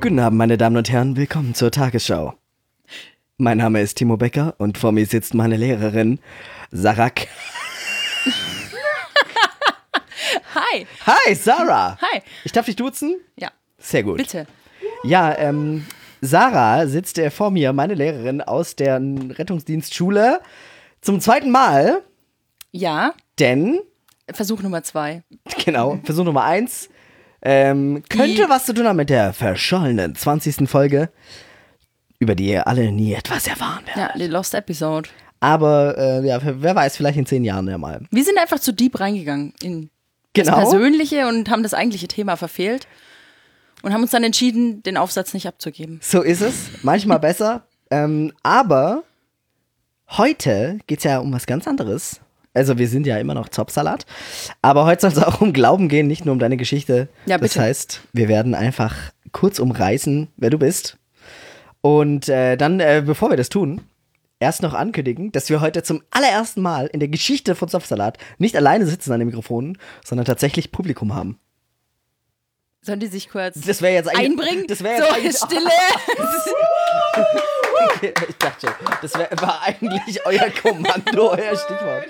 Guten Abend, meine Damen und Herren, willkommen zur Tagesschau. Mein Name ist Timo Becker und vor mir sitzt meine Lehrerin, Sarah. Hi. Hi, Sarah. Hi. Ich darf dich duzen? Ja. Sehr gut. Bitte. Ja, Sarah sitzt vor mir, meine Lehrerin aus der Rettungsdienstschule, zum zweiten Mal, Ja. denn, Versuch Nummer 2. genau, Versuch Nummer 1, könnte was zu tun haben mit der verschollenen 20. Folge, über die ihr alle nie etwas erfahren werdet. Ja, die Lost Episode. Aber, ja, wer weiß, vielleicht in 10 Jahren ja mal. Wir sind einfach zu deep reingegangen in das Genau. Persönliche und haben das eigentliche Thema verfehlt und haben uns dann entschieden, den Aufsatz nicht abzugeben. So ist es, manchmal besser. Aber heute geht es ja um was ganz anderes. Also wir sind ja immer noch Zopfsalat. Aber heute soll es auch um Glauben gehen, nicht nur um deine Geschichte. Ja, das bitte. heißt, wir werden einfach kurz umreißen, wer du bist. Und dann, bevor wir das tun, erst noch ankündigen, dass wir heute zum allerersten Mal in der Geschichte von Zopfsalat nicht alleine sitzen an den Mikrofonen, sondern tatsächlich Publikum haben. Sollen die sich kurz Das wäre jetzt eigentlich, einbringen? Das wäre jetzt so, eigentlich, Stille. Ich dachte schon, das war eigentlich euer Kommando, euer Stichwort.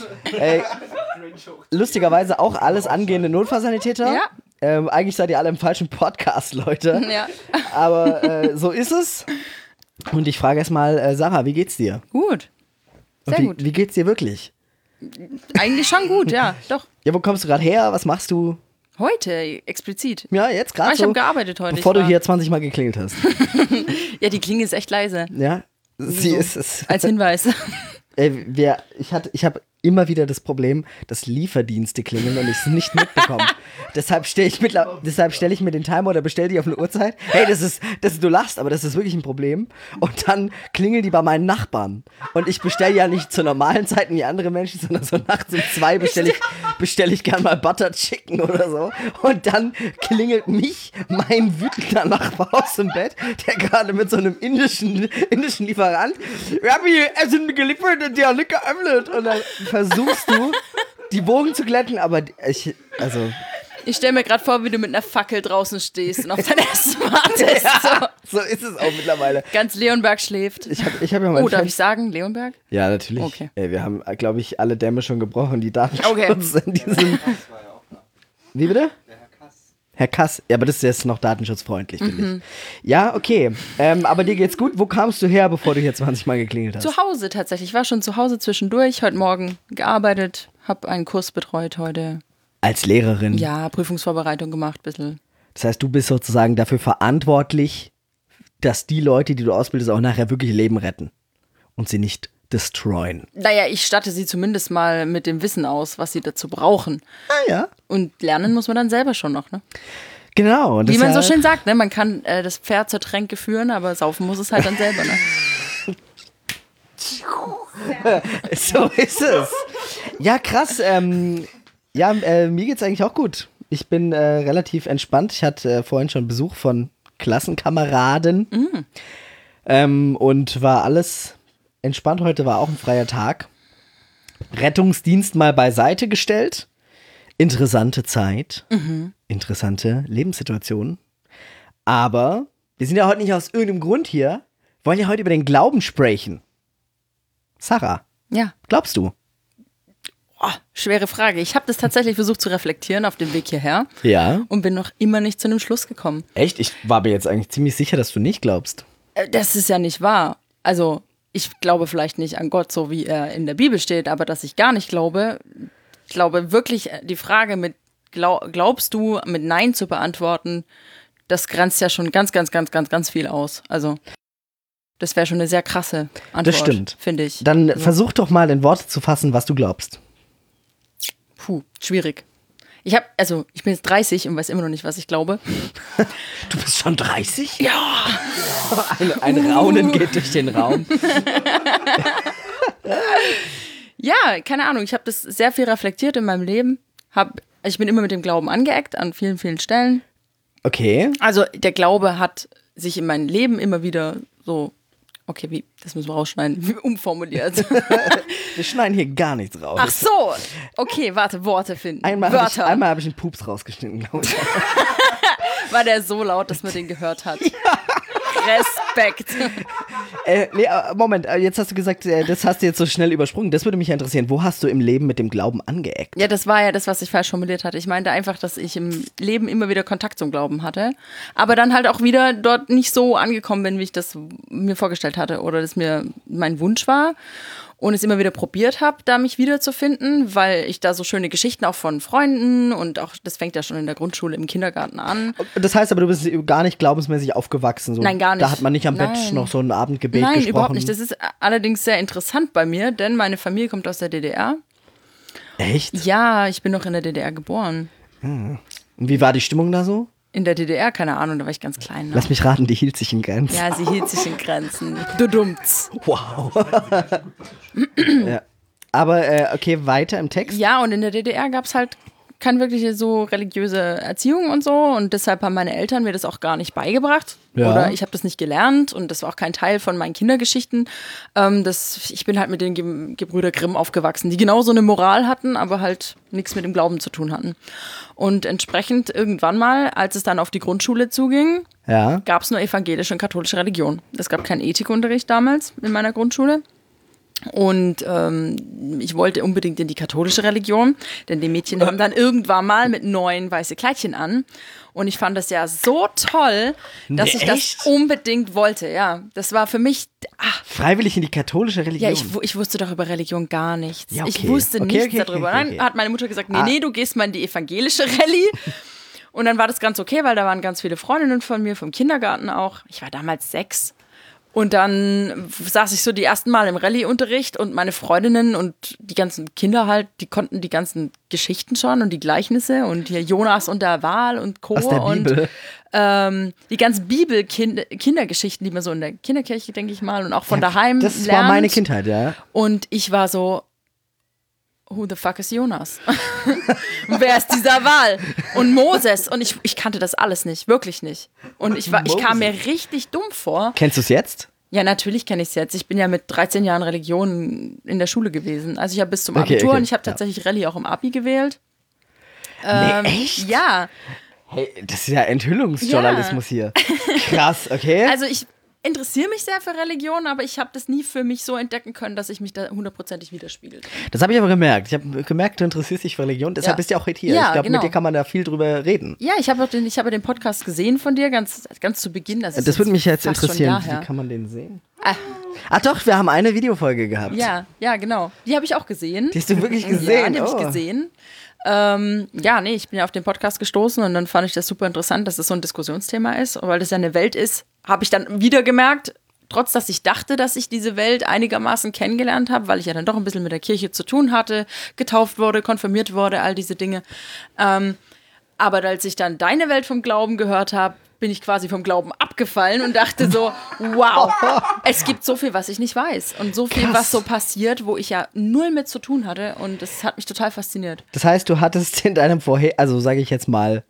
Lustigerweise auch alles angehende Notfallsanitäter. Ja. Eigentlich seid ihr alle im falschen Podcast, Leute. Ja. Aber so ist es. Und ich frage erstmal, Sarah, wie geht's dir? Gut. Und Sehr gut. Wie geht's dir wirklich? Eigentlich schon gut, ja, doch. Ja, wo kommst du gerade her? Was machst du? Heute, explizit. Ja, jetzt gerade Ich so, habe gearbeitet heute. bevor Ich du war- hier 20 Mal geklingelt hast. Ja, die Klinge ist echt leise. Ja, sie So. ist es. Als Hinweis. Ich habe immer wieder das Problem, dass Lieferdienste klingeln und ich es nicht mitbekomme. Deshalb stelle ich mir den Timer oder bestelle die auf eine Uhrzeit. Hey, du lachst, aber das ist wirklich ein Problem. Und dann klingeln die bei meinen Nachbarn. Und ich bestelle ja nicht zur normalen Zeit wie andere Menschen, sondern so nachts um 2 bestell ich gern mal Butter Chicken oder so. Und dann klingelt mich mein wütender Nachbar aus dem Bett, der gerade mit so einem indischen Lieferant, wir haben hier Essen geliefert und die haben nicht geöffnet. Und dann versuchst du, die Wogen zu glätten, aber Ich stelle mir gerade vor, wie du mit einer Fackel draußen stehst und auf dein Essen wartest. ja, so ist es auch mittlerweile. Ganz Leonberg schläft. Ich hab ja mal Darf ich sagen, Leonberg? Ja, natürlich. Okay. Ey, wir haben, glaube ich, alle Dämme schon gebrochen, die Datenschutz Okay. in diesem... Wie bitte? Herr Kass. Ja, aber das ist jetzt noch datenschutzfreundlich, finde ich. Ja, okay. Aber dir geht's gut. Wo kamst du her, bevor du hier 20 Mal geklingelt hast? Zu Hause tatsächlich. Ich war schon zu Hause zwischendurch. Heute Morgen gearbeitet. Habe einen Kurs betreut heute. Als Lehrerin. Ja, Prüfungsvorbereitung gemacht, ein bisschen. Das heißt, du bist sozusagen dafür verantwortlich, dass die Leute, die du ausbildest, auch nachher wirklich Leben retten. Und sie nicht destroyen. Naja, ich statte sie zumindest mal mit dem Wissen aus, was sie dazu brauchen. Ah ja. Und lernen muss man dann selber schon noch, ne? Genau. Und Wie man so deshalb- schön sagt, ne? Man kann das Pferd zur Tränke führen, aber saufen muss es halt dann selber, ne? So ist es. Ja, krass. Mir geht's eigentlich auch gut. Ich bin relativ entspannt. Ich hatte vorhin schon Besuch von Klassenkameraden und war alles entspannt. Heute war auch ein freier Tag. Rettungsdienst mal beiseite gestellt. Interessante Zeit. Interessante Lebenssituation. Aber wir sind ja heute nicht aus irgendeinem Grund hier. Wir wollen ja heute über den Glauben sprechen. Sarah, Ja. glaubst du? Oh, schwere Frage. Ich habe das tatsächlich versucht zu reflektieren auf dem Weg hierher Ja. und bin noch immer nicht zu einem Schluss gekommen. Echt? Ich war mir jetzt eigentlich ziemlich sicher, dass du nicht glaubst. Das ist ja nicht wahr. Also, ich glaube vielleicht nicht an Gott, so wie er in der Bibel steht, aber dass ich gar nicht glaube, ich glaube wirklich, die Frage mit glaubst du mit Nein zu beantworten, das grenzt ja schon ganz, ganz, ganz, ganz, ganz viel aus. Also, das wäre schon eine sehr krasse Antwort, Das stimmt. finde ich. Dann versuch doch mal in Worte zu fassen, was du glaubst. Puh, schwierig. Ich bin jetzt 30 und weiß immer noch nicht, was ich glaube. Du bist schon 30? Ja. Ein Raunen geht durch den Raum. Ja, keine Ahnung. Ich habe das sehr viel reflektiert in meinem Leben. Ich bin immer mit dem Glauben angeeckt an vielen, vielen Stellen. Okay. Also der Glaube hat sich in meinem Leben immer wieder so, okay, das müssen wir rausschneiden, umformuliert. Wir schneiden hier gar nichts raus. Ach so, okay, warte, Worte finden. Einmal Wörter. habe ich einen Pups rausgeschnitten, glaube ich. war der so laut, dass man den gehört hat. Respekt. Nee, Moment, jetzt hast du gesagt, das hast du jetzt so schnell übersprungen. Das würde mich ja interessieren. Wo hast du im Leben mit dem Glauben angeeckt? Ja, das war ja das, was ich falsch formuliert hatte. Ich meinte einfach, dass ich im Leben immer wieder Kontakt zum Glauben hatte, aber dann halt auch wieder dort nicht so angekommen bin, wie ich das mir vorgestellt hatte oder das mir mein Wunsch war. Und es immer wieder probiert habe, da mich wiederzufinden, weil ich da so schöne Geschichten auch von Freunden und auch, das fängt ja schon in der Grundschule, im Kindergarten an. Das heißt aber, du bist gar nicht glaubensmäßig aufgewachsen. So. Nein, gar nicht. Da hat man nicht am Bett noch so ein Abendgebet Nein, gesprochen. überhaupt nicht. Das ist allerdings sehr interessant bei mir, denn meine Familie kommt aus der DDR. Echt? Ja, ich bin noch in der DDR geboren. Und wie war die Stimmung da so? In der DDR, keine Ahnung, da war ich ganz klein. Ne? Lass mich raten, die hielt sich in Grenzen. Ja, sie hielt sich in Grenzen. Du dummt's. Wow. Ja. Aber okay, weiter im Text. Ja, und in der DDR gab es halt keine wirkliche so religiöse Erziehung und so und deshalb haben meine Eltern mir das auch gar nicht beigebracht Ja. oder ich habe das nicht gelernt und das war auch kein Teil von meinen Kindergeschichten. Ich bin halt mit den Gebrüder Grimm aufgewachsen, die genauso eine Moral hatten, aber halt nichts mit dem Glauben zu tun hatten. Und entsprechend irgendwann mal, als es dann auf die Grundschule zuging, Ja. gab es nur evangelische und katholische Religion. Es gab keinen Ethikunterricht damals in meiner Grundschule. Und ich wollte unbedingt in die katholische Religion, denn die Mädchen haben dann irgendwann mal mit 9 weiße Kleidchen an. Und ich fand das ja so toll, dass ich echt? das unbedingt wollte. Ja, das war für mich. Freiwillig in die katholische Religion. Ja, ich wusste doch über Religion gar nichts. Ja, okay. Ich wusste Okay, nichts darüber. okay. Dann hat meine Mutter gesagt, nee, du gehst mal in die evangelische Rallye. Und dann war das ganz okay, weil da waren ganz viele Freundinnen von mir, vom Kindergarten auch. Ich war damals 6. Und dann saß ich so die ersten Mal im Rallye-Unterricht und meine Freundinnen und die ganzen Kinder halt, die konnten die ganzen Geschichten schon und die Gleichnisse und hier Jonas und der Wal und Co. Aus der Bibel. Und die ganzen Bibel-Kindergeschichten, die man so in der Kinderkirche, denke ich mal, und auch von daheim Das lernt. war meine Kindheit, ja. Und ich war so, who the fuck is Jonas? Wer ist dieser Wal? Und Moses. Und ich kannte das alles nicht, wirklich nicht. Und ich kam mir richtig dumm vor. Kennst du es jetzt? Ja, natürlich kenne ich es jetzt. Ich bin ja mit 13 Jahren Religion in der Schule gewesen. Also ich habe bis zum Okay, Abitur okay. und ich habe tatsächlich Rallye auch im Abi gewählt. Nee, echt? Ja. Hey, das ist ja Enthüllungsjournalismus hier. Krass, okay. Also ich interessiere mich sehr für Religion, aber ich habe das nie für mich so entdecken können, dass ich mich da 100%ig widerspiegelt. Das habe ich aber gemerkt. Ich habe gemerkt, du interessierst dich für Religion, deshalb Ja. bist du auch heute hier. Ja, ich glaube, genau. mit dir kann man da viel drüber reden. Ja, ich habe den Podcast gesehen von dir, ganz zu Beginn. Das Das würde mich jetzt fast schon ein interessieren. Jahr her. Wie kann man den sehen? Ah. Ach doch, wir haben eine Videofolge gehabt. Ja, genau. Die habe ich auch gesehen. Die hast du wirklich gesehen? Ja, die habe ich gesehen. Ich bin ja auf den Podcast gestoßen und dann fand ich das super interessant, dass das so ein Diskussionsthema ist. Und weil das ja eine Welt ist, habe ich dann wieder gemerkt, trotz dass ich dachte, dass ich diese Welt einigermaßen kennengelernt habe, weil ich ja dann doch ein bisschen mit der Kirche zu tun hatte, getauft wurde, konfirmiert wurde, all diese Dinge. Aber als ich dann deine Welt vom Glauben gehört habe, bin ich quasi vom Glauben abgefallen und dachte so, wow, es gibt so viel, was ich nicht weiß. Und so viel, Krass. was so passiert, wo ich ja null mit zu tun hatte. Und das hat mich total fasziniert. Das heißt, du hattest in deinem also sage ich jetzt mal,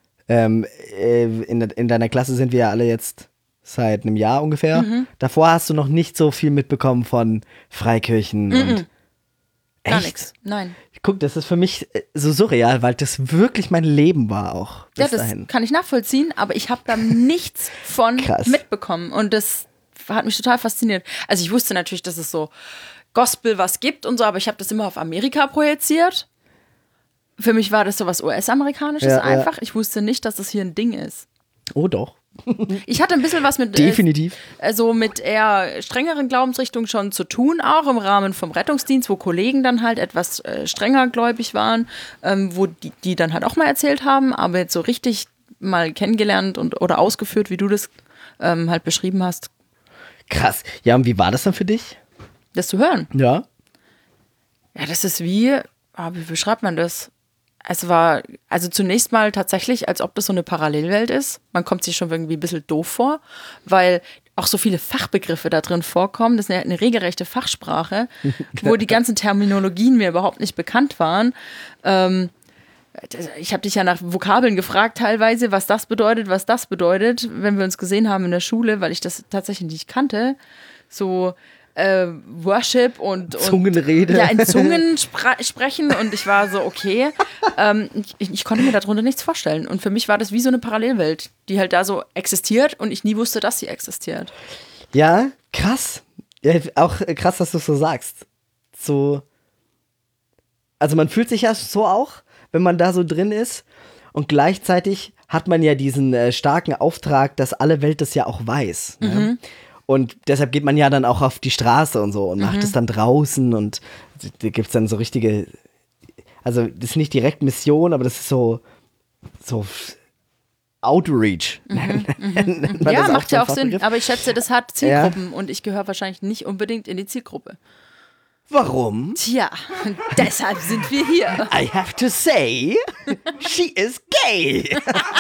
in deiner Klasse sind wir ja alle jetzt seit einem Jahr ungefähr. Davor hast du noch nicht so viel mitbekommen von Freikirchen und Gar echt? nichts. Nein. Guck, das ist für mich so surreal, weil das wirklich mein Leben war auch bis Ja, das dahin. kann ich nachvollziehen, aber ich habe da nichts von Krass. mitbekommen. Und das hat mich total fasziniert. Also ich wusste natürlich, dass es so Gospel was gibt und so, aber ich habe das immer auf Amerika projiziert. Für mich war das so was US-Amerikanisches Ja, ja. einfach. Ich wusste nicht, dass das hier ein Ding ist. Oh doch, Ich hatte ein bisschen was mit definitiv. mit eher strengeren Glaubensrichtungen schon zu tun, auch im Rahmen vom Rettungsdienst, wo Kollegen dann halt etwas strenger gläubig waren, wo die dann halt auch mal erzählt haben, aber jetzt so richtig mal kennengelernt oder ausgeführt, wie du das halt beschrieben hast, Krass. Ja, und wie war das dann für dich? das zu hören. Ja. Ja, das ist wie beschreibt man das? Es war also zunächst mal tatsächlich, als ob das so eine Parallelwelt ist. Man kommt sich schon irgendwie ein bisschen doof vor, weil auch so viele Fachbegriffe da drin vorkommen. Das ist eine regelrechte Fachsprache, wo die ganzen Terminologien mir überhaupt nicht bekannt waren. Ich habe dich ja nach Vokabeln gefragt teilweise, was das bedeutet, wenn wir uns gesehen haben in der Schule, weil ich das tatsächlich nicht kannte. So Worship und Zungenrede. Ja, in Zungen sprechen und ich war so, okay, ich konnte mir darunter nichts vorstellen und für mich war das wie so eine Parallelwelt, die halt da so existiert und ich nie wusste, dass sie existiert. Ja, krass. Ja, auch krass, dass du es so sagst. So, also man fühlt sich ja so auch, wenn man da so drin ist und gleichzeitig hat man ja diesen starken Auftrag, dass alle Welt das ja auch weiß. Ne? Und deshalb geht man ja dann auch auf die Straße und so und macht es dann draußen und da gibt es dann so richtige, also das ist nicht direkt Mission, aber das ist so Outreach. Ja, macht ja auch Sinn, aber ich schätze, das hat Zielgruppen und ich gehöre wahrscheinlich nicht unbedingt in die Zielgruppe. Warum? Tja, deshalb sind wir hier. I have to say, she is gay.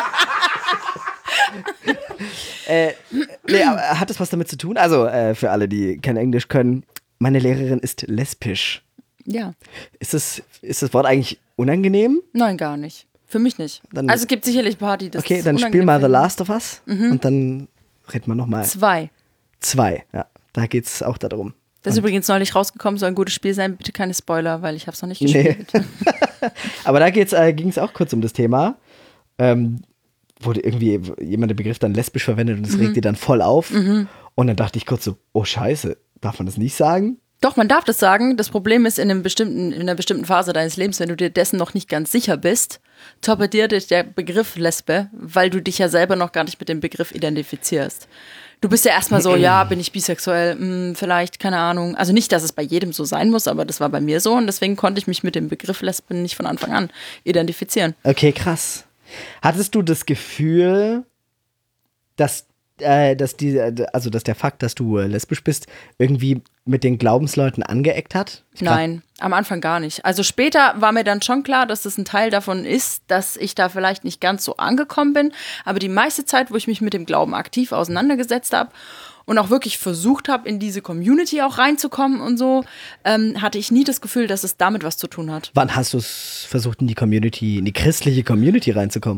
Hat das was damit zu tun? Also, für alle, die kein Englisch können, meine Lehrerin ist lesbisch. Ja. Ist das Wort eigentlich unangenehm? Nein, gar nicht. Für mich nicht. Dann, also es gibt sicherlich ein paar, die das okay, dann spiel mal The Last of Us und dann reden wir nochmal. 2, ja. Da geht es auch darum. Das ist übrigens neulich rausgekommen, soll ein gutes Spiel sein. Bitte keine Spoiler, weil ich habe es noch nicht gespielt. Nee. Aber da ging es auch kurz um das Thema. Wurde irgendwie jemand den Begriff dann lesbisch verwendet und das regt dir dann voll auf. Und dann dachte ich kurz so, oh scheiße, darf man das nicht sagen? Doch, man darf das sagen. Das Problem ist, in einer bestimmten Phase deines Lebens, wenn du dir dessen noch nicht ganz sicher bist, torpediert dich der Begriff Lesbe, weil du dich ja selber noch gar nicht mit dem Begriff identifizierst. Du bist ja erstmal so, ja, bin ich bisexuell, vielleicht, keine Ahnung. Also nicht, dass es bei jedem so sein muss, aber das war bei mir so und deswegen konnte ich mich mit dem Begriff Lesbe nicht von Anfang an identifizieren. Okay, krass. Hattest du das Gefühl, dass der Fakt, dass du lesbisch bist, irgendwie mit den Glaubensleuten angeeckt hat? Nein, am Anfang gar nicht. Also später war mir dann schon klar, dass das ein Teil davon ist, dass ich da vielleicht nicht ganz so angekommen bin. Aber die meiste Zeit, wo ich mich mit dem Glauben aktiv auseinandergesetzt habe und auch wirklich versucht habe, in diese Community auch reinzukommen und so, hatte ich nie das Gefühl, dass es damit was zu tun hat. Wann hast du es versucht, in die christliche Community reinzukommen?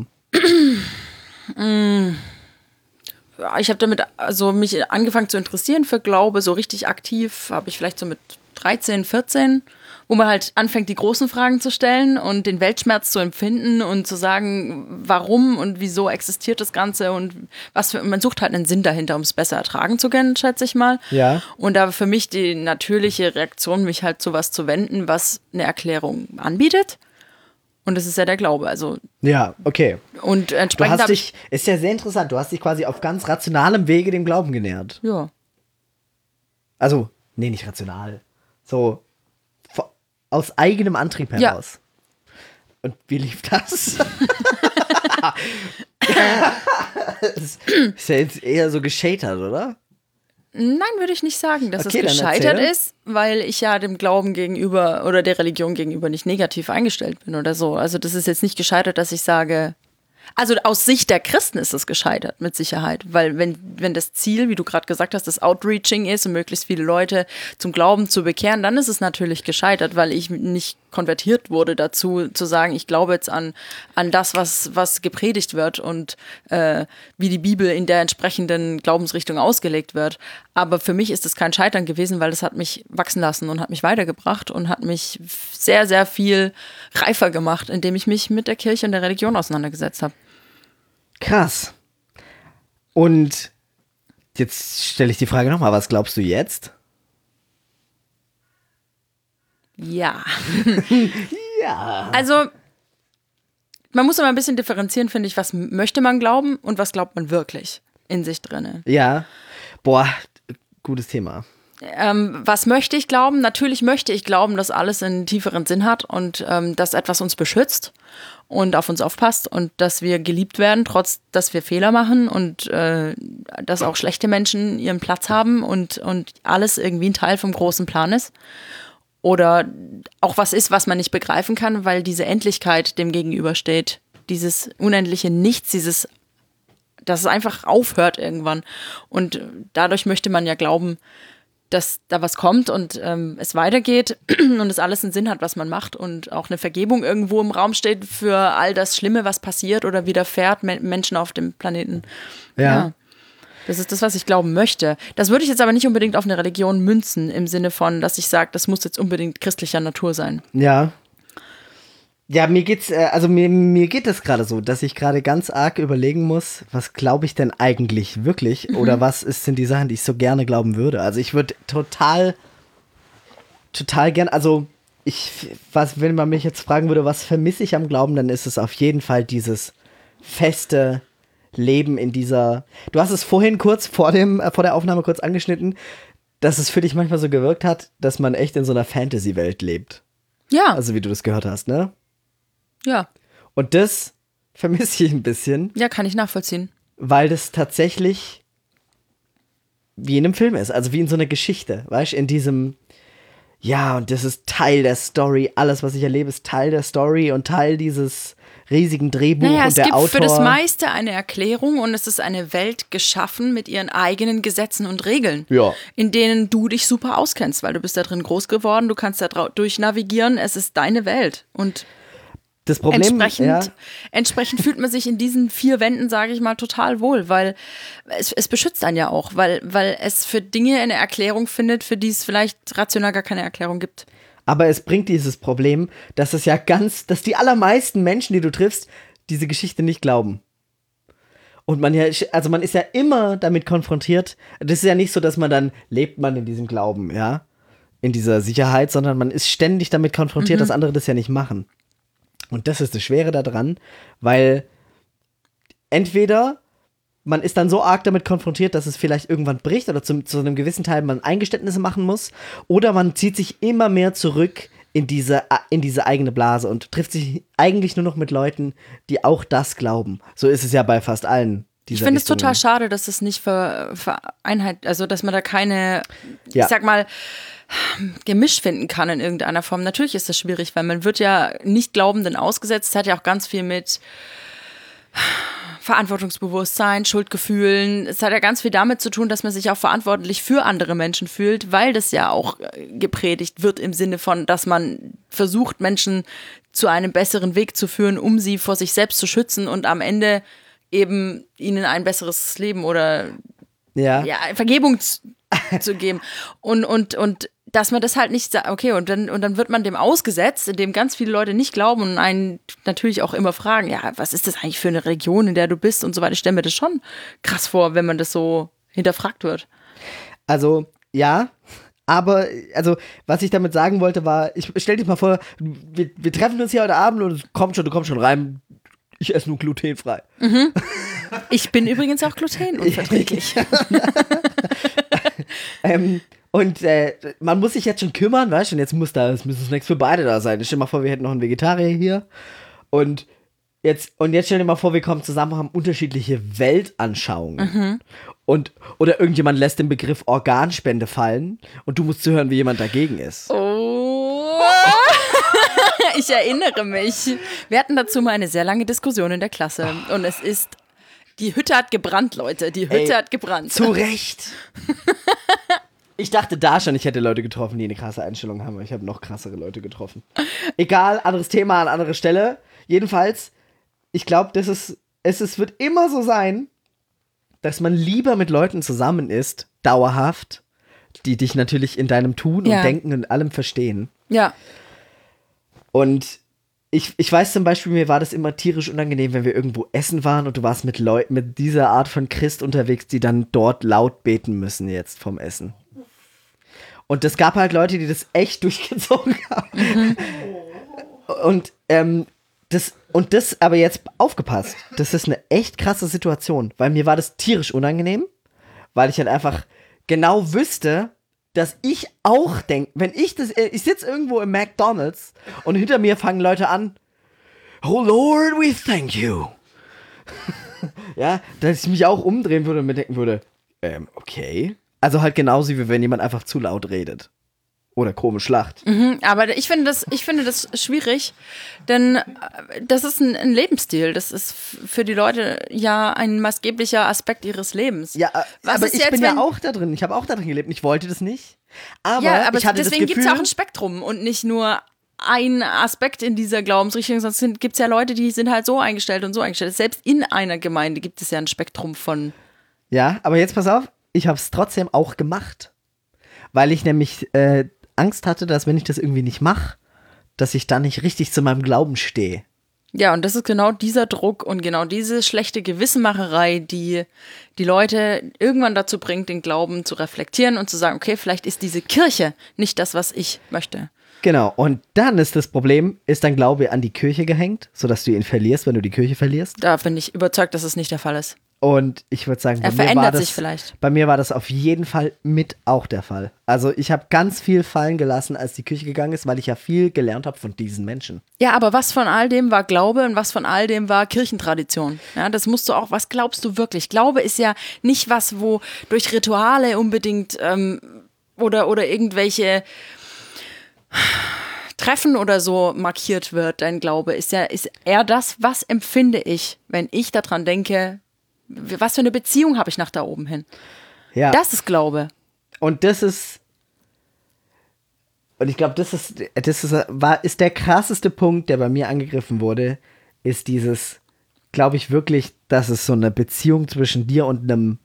Ich habe damit also mich angefangen zu interessieren für Glaube, so richtig aktiv habe ich vielleicht so mit 13, 14, wo man halt anfängt, die großen Fragen zu stellen und den Weltschmerz zu empfinden und zu sagen, warum und wieso existiert das Ganze und man sucht halt einen Sinn dahinter, um es besser ertragen zu können, schätze ich mal. Ja. Und da für mich die natürliche Reaktion, mich halt zu was zu wenden, was eine Erklärung anbietet. Und das ist ja der Glaube, also. Ja, okay. Und entsprechend ist ja sehr interessant, du hast dich quasi auf ganz rationalem Wege dem Glauben genähert. Ja. Also, nee, nicht rational. So, aus eigenem Antrieb heraus. Ja. Und wie lief das? Das ist ja jetzt eher so gescheitert, oder? Nein, würde ich nicht sagen, dass okay, es gescheitert ist, weil ich ja dem Glauben gegenüber oder der Religion gegenüber nicht negativ eingestellt bin oder so. Also das ist jetzt nicht gescheitert, dass ich sage, also aus Sicht der Christen ist es gescheitert, mit Sicherheit. Weil wenn das Ziel, wie du gerade gesagt hast, das Outreaching ist und möglichst viele Leute zum Glauben zu bekehren, dann ist es natürlich gescheitert, weil ich nicht konvertiert wurde dazu, zu sagen, ich glaube jetzt an das, was gepredigt wird und wie die Bibel in der entsprechenden Glaubensrichtung ausgelegt wird. Aber für mich ist es kein Scheitern gewesen, weil es hat mich wachsen lassen und hat mich weitergebracht und hat mich sehr, sehr viel reifer gemacht, indem ich mich mit der Kirche und der Religion auseinandergesetzt habe. Krass. Und jetzt stelle ich die Frage nochmal, was glaubst du jetzt? Ja. Ja. Also, man muss immer ein bisschen differenzieren, finde ich, was möchte man glauben und was glaubt man wirklich in sich drinne. Ja. Boah, gutes Thema. Was möchte ich glauben? Natürlich möchte ich glauben, dass alles einen tieferen Sinn hat und dass etwas uns beschützt und auf uns aufpasst und dass wir geliebt werden, trotz dass wir Fehler machen und dass auch schlechte Menschen ihren Platz haben und alles irgendwie ein Teil vom großen Plan ist. Oder auch was ist, was man nicht begreifen kann, weil diese Endlichkeit dem gegenübersteht. Dieses unendliche Nichts, dass es einfach aufhört irgendwann. Und dadurch möchte man ja glauben, dass da was kommt und es weitergeht und es alles einen Sinn hat, was man macht und auch eine Vergebung irgendwo im Raum steht für all das Schlimme, was passiert oder widerfährt Menschen auf dem Planeten. Ja. Das ist das, was ich glauben möchte. Das würde ich jetzt aber nicht unbedingt auf eine Religion münzen, im Sinne von, dass ich sage, das muss jetzt unbedingt christlicher Natur sein. Ja. Ja, mir geht es gerade so, dass ich gerade ganz arg überlegen muss, was glaube ich denn eigentlich wirklich oder was sind die Sachen, die ich so gerne glauben würde. Also ich würde total gern, also wenn man mich jetzt fragen würde, was vermisse ich am Glauben, dann ist es auf jeden Fall dieses feste Leben in dieser, du hast es vorhin kurz vor der Aufnahme kurz angeschnitten, dass es für dich manchmal so gewirkt hat, dass man echt in so einer Fantasy-Welt lebt. Ja. Also wie du das gehört hast, ne? Ja. Und das vermisse ich ein bisschen. Ja, kann ich nachvollziehen. Weil das tatsächlich wie in einem Film ist, also wie in so einer Geschichte, weißt du, in diesem, ja, und das ist Teil der Story, alles, was ich erlebe, ist Teil der Story und Teil dieses riesigen Drehbuch naja, und der Autor. Es gibt für das meiste eine Erklärung und es ist eine Welt geschaffen mit ihren eigenen Gesetzen und Regeln, Ja. in denen du dich super auskennst, weil du bist da drin groß geworden, du kannst da durchnavigieren, es ist deine Welt und das Problem, entsprechend fühlt man sich in diesen 4 Wänden, sage ich mal, total wohl, weil es beschützt einen ja auch, weil es für Dinge eine Erklärung findet, für die es vielleicht rational gar keine Erklärung gibt. Aber es bringt dieses Problem, dass dass die allermeisten Menschen, die du triffst, diese Geschichte nicht glauben. Und man ist ja immer damit konfrontiert, das ist ja nicht so, dass man lebt in diesem Glauben, ja, in dieser Sicherheit, sondern man ist ständig damit konfrontiert, dass andere das ja nicht machen. Und das ist das Schwere daran, weil entweder man ist dann so arg damit konfrontiert, dass es vielleicht irgendwann bricht oder zu einem gewissen Teil man Eingeständnisse machen muss, oder man zieht sich immer mehr zurück in diese eigene Blase und trifft sich eigentlich nur noch mit Leuten, die auch das glauben. So ist es ja bei fast allen. Ich finde es total schade, dass es nicht also dass man da keine, ich sag mal, Gemisch finden kann in irgendeiner Form. Natürlich ist das schwierig, weil man wird ja nicht Glaubenden ausgesetzt. Es hat ja auch ganz viel mit Verantwortungsbewusstsein, Schuldgefühlen. Es hat ja ganz viel damit zu tun, dass man sich auch verantwortlich für andere Menschen fühlt, weil das ja auch gepredigt wird im Sinne von, dass man versucht, Menschen zu einem besseren Weg zu führen, um sie vor sich selbst zu schützen und am Ende eben ihnen ein besseres Leben oder Vergebung zu geben. Und dass man das halt nicht sagt, okay, und dann wird man dem ausgesetzt, indem ganz viele Leute nicht glauben und einen natürlich auch immer fragen, ja, was ist das eigentlich für eine Religion, in der du bist und so weiter. Ich stelle mir das schon krass vor, wenn man das so hinterfragt wird. Also, ja, aber, also, was ich damit sagen wollte war, stell dir mal vor, wir treffen uns hier heute Abend und du kommst schon rein, ich esse nur glutenfrei. Mhm. Ich bin übrigens auch glutenunverträglich. Und man muss sich jetzt schon kümmern, weißt du, und jetzt müsste Snacks für beide da sein. Stell dir mal vor, wir hätten noch einen Vegetarier hier. Und jetzt stell dir mal vor, wir kommen zusammen, haben unterschiedliche Weltanschauungen. Oder irgendjemand lässt den Begriff Organspende fallen und du musst zuhören, wie jemand dagegen ist. Oh. Ich erinnere mich. Wir hatten dazu mal eine sehr lange Diskussion in der Klasse. Und es ist, die Hütte hat gebrannt, Leute. Die Hütte hat gebrannt. Zu Recht. Ich dachte da schon, ich hätte Leute getroffen, die eine krasse Einstellung haben. Aber ich habe noch krassere Leute getroffen. Egal, anderes Thema an anderer Stelle. Jedenfalls, ich glaube, es wird immer so sein, dass man lieber mit Leuten zusammen ist, dauerhaft, die dich natürlich in deinem Tun und Denken und allem verstehen. Ja. Und ich weiß zum Beispiel, mir war das immer tierisch unangenehm, wenn wir irgendwo essen waren und du warst mit Leuten mit dieser Art von Christ unterwegs, die dann dort laut beten müssen jetzt vom Essen. Und es gab halt Leute, die das echt durchgezogen haben. Und das, aber jetzt aufgepasst, das ist eine echt krasse Situation, weil mir war das tierisch unangenehm, weil ich halt einfach genau wüsste, dass ich auch denke, ich sitze irgendwo im McDonald's und hinter mir fangen Leute an, oh Lord, we thank you. Ja, dass ich mich auch umdrehen würde und mir denken würde, okay. Also halt genauso, wie wenn jemand einfach zu laut redet. Oder komisch lacht. Aber ich finde das schwierig, denn das ist ein Lebensstil. Das ist für die Leute ja ein maßgeblicher Aspekt ihres Lebens. Ja, aber ich bin ja auch da drin. Ich habe auch da drin gelebt. Ich wollte das nicht. Aber ich hatte deswegen das Gefühl, gibt es ja auch ein Spektrum und nicht nur ein Aspekt in dieser Glaubensrichtung, sonst gibt es ja Leute, die sind halt so eingestellt und so eingestellt. Selbst in einer Gemeinde gibt es ja ein Spektrum von Ja, aber jetzt pass auf, ich habe es trotzdem auch gemacht. Weil ich nämlich Angst hatte, dass wenn ich das irgendwie nicht mache, dass ich dann nicht richtig zu meinem Glauben stehe. Ja, und das ist genau dieser Druck und genau diese schlechte Gewissenmacherei, die die Leute irgendwann dazu bringt, den Glauben zu reflektieren und zu sagen, okay, vielleicht ist diese Kirche nicht das, was ich möchte. Genau, und dann ist das Problem, ist dein Glaube an die Kirche gehängt, sodass du ihn verlierst, wenn du die Kirche verlierst? Da bin ich überzeugt, dass es nicht der Fall ist. Und ich würde sagen, Er verändert sich vielleicht. Bei mir war das auf jeden Fall mit auch der Fall. Also ich habe ganz viel fallen gelassen, als die Kirche gegangen ist, weil ich ja viel gelernt habe von diesen Menschen. Ja, aber was von all dem war Glaube und was von all dem war Kirchentradition? Ja, das musst du auch, was glaubst du wirklich? Glaube ist ja nicht was, wo durch Rituale unbedingt oder irgendwelche Treffen oder so markiert wird. Dein Glaube ist eher das, was empfinde ich, wenn ich daran denke, was für eine Beziehung habe ich nach da oben hin? Ja. Das ist Glaube. Und ich glaube, ist der krasseste Punkt, der bei mir angegriffen wurde, ist dieses, glaube ich wirklich, dass es so eine Beziehung zwischen dir und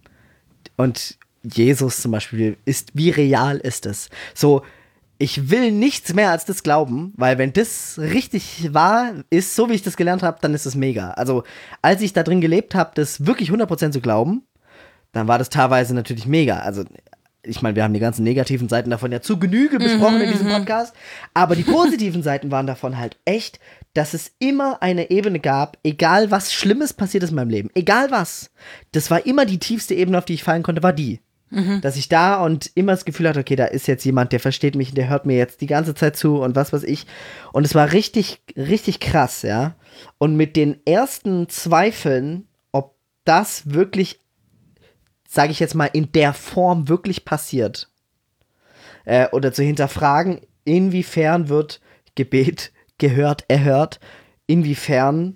Jesus zum Beispiel ist. Wie real ist es? So, ich will nichts mehr als das glauben, weil wenn das richtig wahr ist, so wie ich das gelernt habe, dann ist es mega. Also, als ich da drin gelebt habe, das wirklich 100% zu glauben, dann war das teilweise natürlich mega. Also, ich meine, wir haben die ganzen negativen Seiten davon ja zu Genüge besprochen in diesem Podcast, aber die positiven Seiten waren davon halt echt, dass es immer eine Ebene gab, egal was Schlimmes passiert ist in meinem Leben, egal was, das war immer die tiefste Ebene, auf die ich fallen konnte, war die. Dass ich da und immer das Gefühl hatte, okay, da ist jetzt jemand, der versteht mich, der hört mir jetzt die ganze Zeit zu und was weiß ich. Und es war richtig, richtig krass, ja. Und mit den ersten Zweifeln, ob das wirklich, sage ich jetzt mal, in der Form wirklich passiert, oder zu hinterfragen, inwiefern wird Gebet gehört, erhört, inwiefern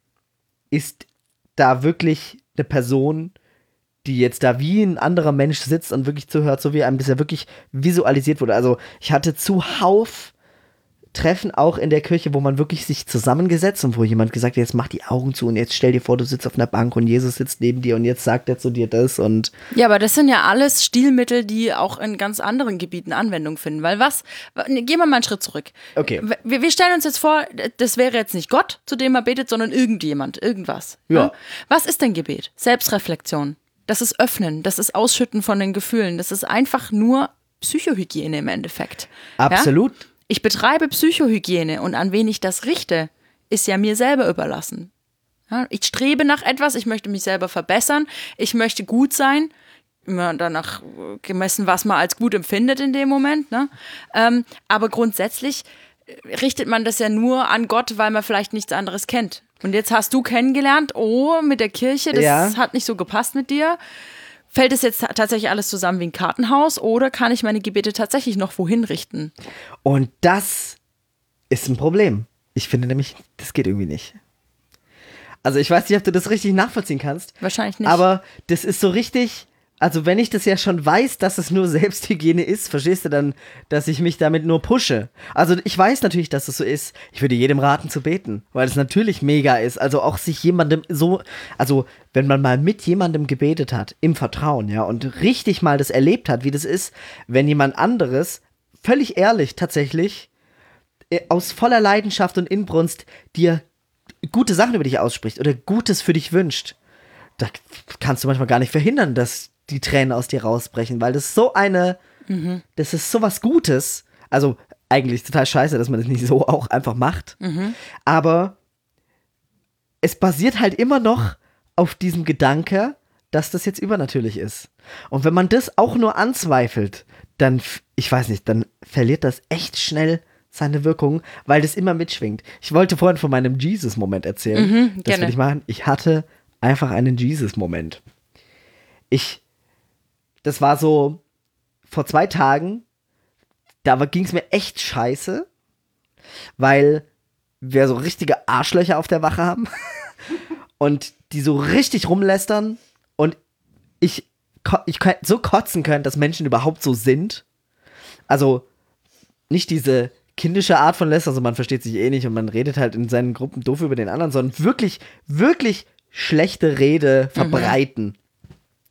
ist da wirklich eine Person, die jetzt da wie ein anderer Mensch sitzt und wirklich zuhört, so wie einem bisher wirklich visualisiert wurde. Also ich hatte zuhauf Treffen auch in der Kirche, wo man wirklich sich zusammengesetzt und wo jemand gesagt hat, jetzt mach die Augen zu und jetzt stell dir vor, du sitzt auf einer Bank und Jesus sitzt neben dir und jetzt sagt er zu dir das und... Ja, aber das sind ja alles Stilmittel, die auch in ganz anderen Gebieten Anwendung finden, weil gehen wir mal einen Schritt zurück. Okay. Wir stellen uns jetzt vor, das wäre jetzt nicht Gott, zu dem er betet, sondern irgendjemand, irgendwas. Ja. Was ist denn Gebet? Selbstreflexion. Das ist Öffnen, das ist Ausschütten von den Gefühlen, das ist einfach nur Psychohygiene im Endeffekt. Absolut. Ja? Ich betreibe Psychohygiene und an wen ich das richte, ist ja mir selber überlassen. Ja? Ich strebe nach etwas, ich möchte mich selber verbessern, ich möchte gut sein, immer danach gemessen, was man als gut empfindet in dem Moment. Ne? Aber grundsätzlich richtet man das ja nur an Gott, weil man vielleicht nichts anderes kennt. Und jetzt hast du kennengelernt, mit der Kirche, das hat nicht so gepasst mit dir. Fällt es jetzt tatsächlich alles zusammen wie ein Kartenhaus oder kann ich meine Gebete tatsächlich noch wohin richten? Und das ist ein Problem. Ich finde nämlich, das geht irgendwie nicht. Also ich weiß nicht, ob du das richtig nachvollziehen kannst. Wahrscheinlich nicht. Aber das ist so richtig... Also wenn ich das ja schon weiß, dass es nur Selbsthygiene ist, verstehst du dann, dass ich mich damit nur pushe? Also ich weiß natürlich, dass es so ist. Ich würde jedem raten zu beten, weil es natürlich mega ist. Also auch sich jemandem also wenn man mal mit jemandem gebetet hat, im Vertrauen, ja, und richtig mal das erlebt hat, wie das ist, wenn jemand anderes, völlig ehrlich tatsächlich, aus voller Leidenschaft und Inbrunst dir gute Sachen über dich ausspricht oder Gutes für dich wünscht. Da kannst du manchmal gar nicht verhindern, dass die Tränen aus dir rausbrechen, weil das das ist so was Gutes. Also eigentlich total scheiße, dass man das nicht so auch einfach macht. Aber es basiert halt immer noch auf diesem Gedanke, dass das jetzt übernatürlich ist. Und wenn man das auch nur anzweifelt, dann, ich weiß nicht, dann verliert das echt schnell seine Wirkung, weil das immer mitschwingt. Ich wollte vorhin von meinem Jesus-Moment erzählen. Das gerne. will ich machen. Ich hatte einfach einen Jesus-Moment. Das war so vor 2 Tagen, da ging es mir echt scheiße, weil wir so richtige Arschlöcher auf der Wache haben und die so richtig rumlästern und ich so kotzen können, dass Menschen überhaupt so sind. Also nicht diese kindische Art von Lästern, also man versteht sich eh nicht und man redet halt in seinen Gruppen doof über den anderen, sondern wirklich, wirklich schlechte Rede verbreiten.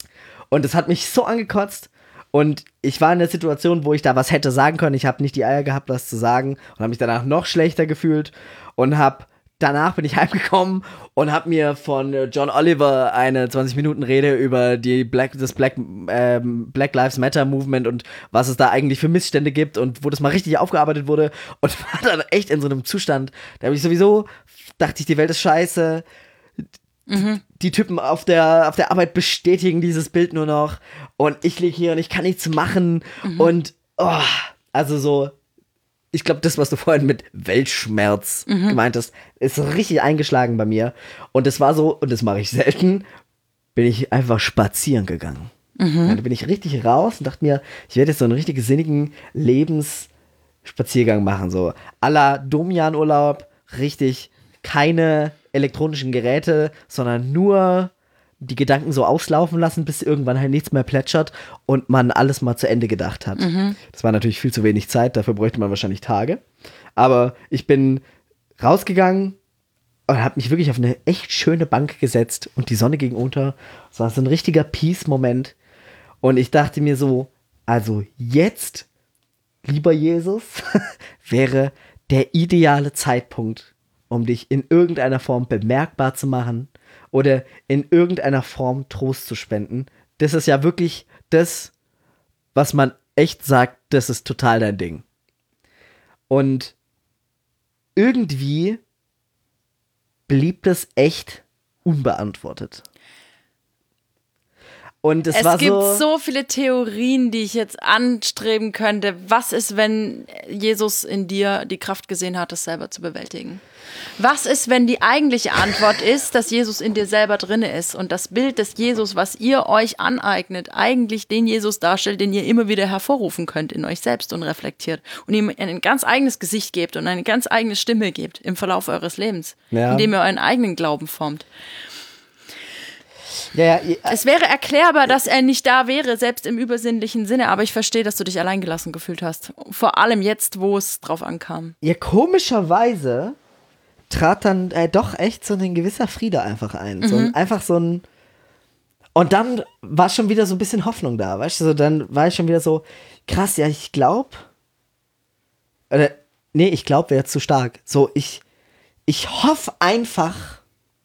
Und es hat mich so angekotzt. Und ich war in der Situation, wo ich da was hätte sagen können. Ich habe nicht die Eier gehabt, was zu sagen. Und habe mich danach noch schlechter gefühlt. Und danach bin ich heimgekommen und habe mir von John Oliver eine 20-Minuten-Rede über das Black Lives Matter Movement und was es da eigentlich für Missstände gibt und wo das mal richtig aufgearbeitet wurde. Und war dann echt in so einem Zustand, da habe ich sowieso, dachte ich, die Welt ist scheiße. Die Typen auf der Arbeit bestätigen dieses Bild nur noch und ich liege hier und ich kann nichts machen und also so, ich glaube, das, was du vorhin mit Weltschmerz gemeint hast, ist richtig eingeschlagen bei mir und das war so, und das mache ich selten, bin ich einfach spazieren gegangen. Ja, da bin ich richtig raus und dachte mir, ich werde jetzt so einen richtig sinnigen Lebensspaziergang machen, so à la Domian-Urlaub, richtig keine elektronischen Geräte, sondern nur die Gedanken so auslaufen lassen, bis irgendwann halt nichts mehr plätschert und man alles mal zu Ende gedacht hat. Das war natürlich viel zu wenig Zeit, dafür bräuchte man wahrscheinlich Tage. Aber ich bin rausgegangen und habe mich wirklich auf eine echt schöne Bank gesetzt und die Sonne ging unter. Es war so ein richtiger Peace-Moment. Und ich dachte mir so, also jetzt, lieber Jesus, wäre der ideale Zeitpunkt, um dich in irgendeiner Form bemerkbar zu machen oder in irgendeiner Form Trost zu spenden. Das ist ja wirklich das, was man echt sagt, das ist total dein Ding. Und irgendwie blieb das echt unbeantwortet. Und es gibt so viele Theorien, die ich jetzt anstreben könnte. Was ist, wenn Jesus in dir die Kraft gesehen hat, das selber zu bewältigen? Was ist, wenn die eigentliche Antwort ist, dass Jesus in dir selber drin ist und das Bild des Jesus, was ihr euch aneignet, eigentlich den Jesus darstellt, den ihr immer wieder hervorrufen könnt in euch selbst und reflektiert und ihm ein ganz eigenes Gesicht gebt und eine ganz eigene Stimme gebt im Verlauf eures Lebens, indem ihr euren eigenen Glauben formt. Ja, es wäre erklärbar, dass er nicht da wäre, selbst im übersinnlichen Sinne, aber ich verstehe, dass du dich alleingelassen gefühlt hast. Vor allem jetzt, wo es drauf ankam. Ja, komischerweise trat dann doch echt so ein gewisser Friede einfach ein. Einfach so ein. Und dann war schon wieder so ein bisschen Hoffnung da, weißt du? So, dann war ich schon wieder so, krass, ja, ich glaube. Ich glaube, wäre zu stark. So, ich hoffe einfach,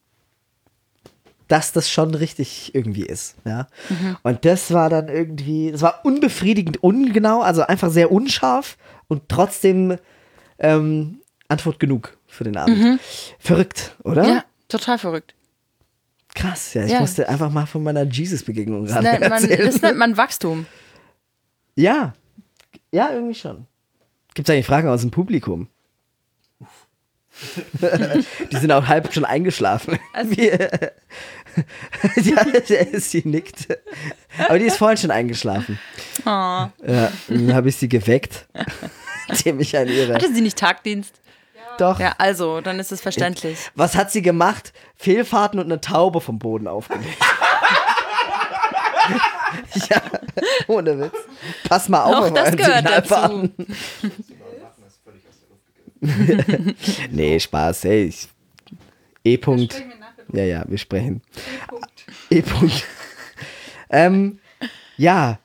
dass das schon richtig irgendwie ist, ja. Und das war dann irgendwie, das war unbefriedigend ungenau, also einfach sehr unscharf und trotzdem Antwort genug für den Abend. Verrückt, oder? Ja, total verrückt. Krass, ja, ich musste einfach mal von meiner Jesus-Begegnung gerade erzählen. Das nennt man Wachstum. Ja, irgendwie schon. Gibt es eigentlich Fragen aus dem Publikum? Die sind auch halb schon eingeschlafen. Also, Sie nickt. Aber die ist vorhin schon eingeschlafen. Oh. Ja, dann habe ich sie geweckt. Hatte sie nicht Tagdienst? Doch. Ja, also, dann ist es verständlich. Was hat sie gemacht? Fehlfahrten und eine Taube vom Boden aufgelegt. Ja, ohne Witz. Pass mal auf, auch das gehört dazu. Nee, Spaß, ey. E-Punkt. Ja, wir sprechen. E-Punkt. Ja,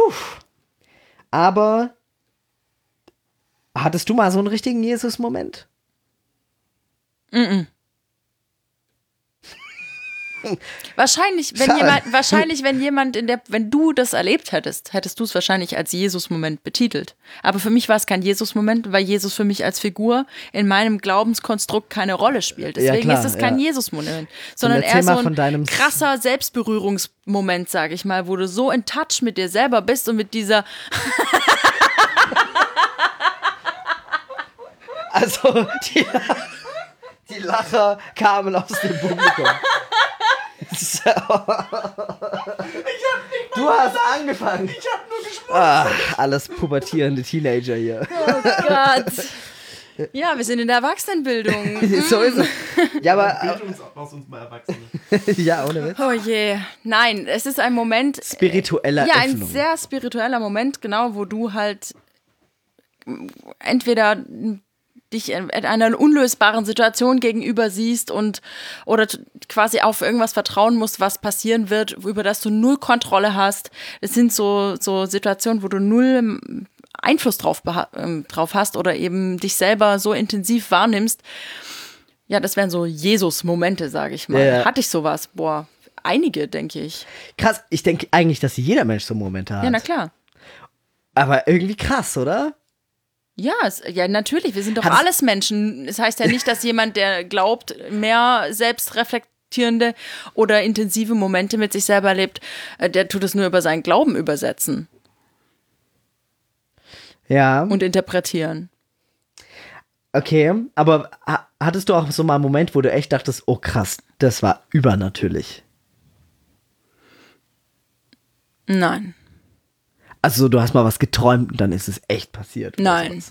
aber hattest du mal so einen richtigen Jesus-Moment? Wahrscheinlich, wenn jemand wenn du das erlebt hättest du es wahrscheinlich als Jesus-Moment betitelt. Aber für mich war es kein Jesus-Moment, weil Jesus für mich als Figur in meinem Glaubenskonstrukt keine Rolle spielt. Deswegen ist es kein Jesus-Moment, sondern eher so ein krasser Selbstberührungsmoment, sage ich mal, wo du so in Touch mit dir selber bist und mit dieser Also, die Lacher kamen aus dem Publikum. So. Du hast angefangen. Ich hab nur gesprochen. Alles pubertierende Teenager hier. Oh Gott. Ja, wir sind in der Erwachsenenbildung. So ist es. Ja, aber Aus uns mal Erwachsene. ja, ohne Witz. Oh je. Nein, es ist ein Moment. Spiritueller Ja, Öffnung. ein sehr spiritueller Moment, genau, wo du halt entweder dich in einer unlösbaren Situation gegenüber siehst oder quasi auf irgendwas vertrauen musst, was passieren wird, über das du null Kontrolle hast. Es sind so Situationen, wo du null Einfluss drauf hast oder eben dich selber so intensiv wahrnimmst. Ja, das wären so Jesus-Momente, sage ich mal. Ja. Hatte ich sowas? Boah, einige, denke ich. Krass, ich denke eigentlich, dass jeder Mensch so Momente hat. Ja, na klar. Aber irgendwie krass, oder? Ja, ja, natürlich. Wir sind doch Hat's- alles Menschen. Es heißt ja nicht, dass jemand, der glaubt, mehr selbstreflektierende oder intensive Momente mit sich selber erlebt, der tut es nur über seinen Glauben übersetzen Ja. und interpretieren. Okay, aber hattest du auch so mal einen Moment, wo du echt dachtest, oh krass, das war übernatürlich? Nein. Also du hast mal was geträumt und dann ist es echt passiert. oder Nein. sowas.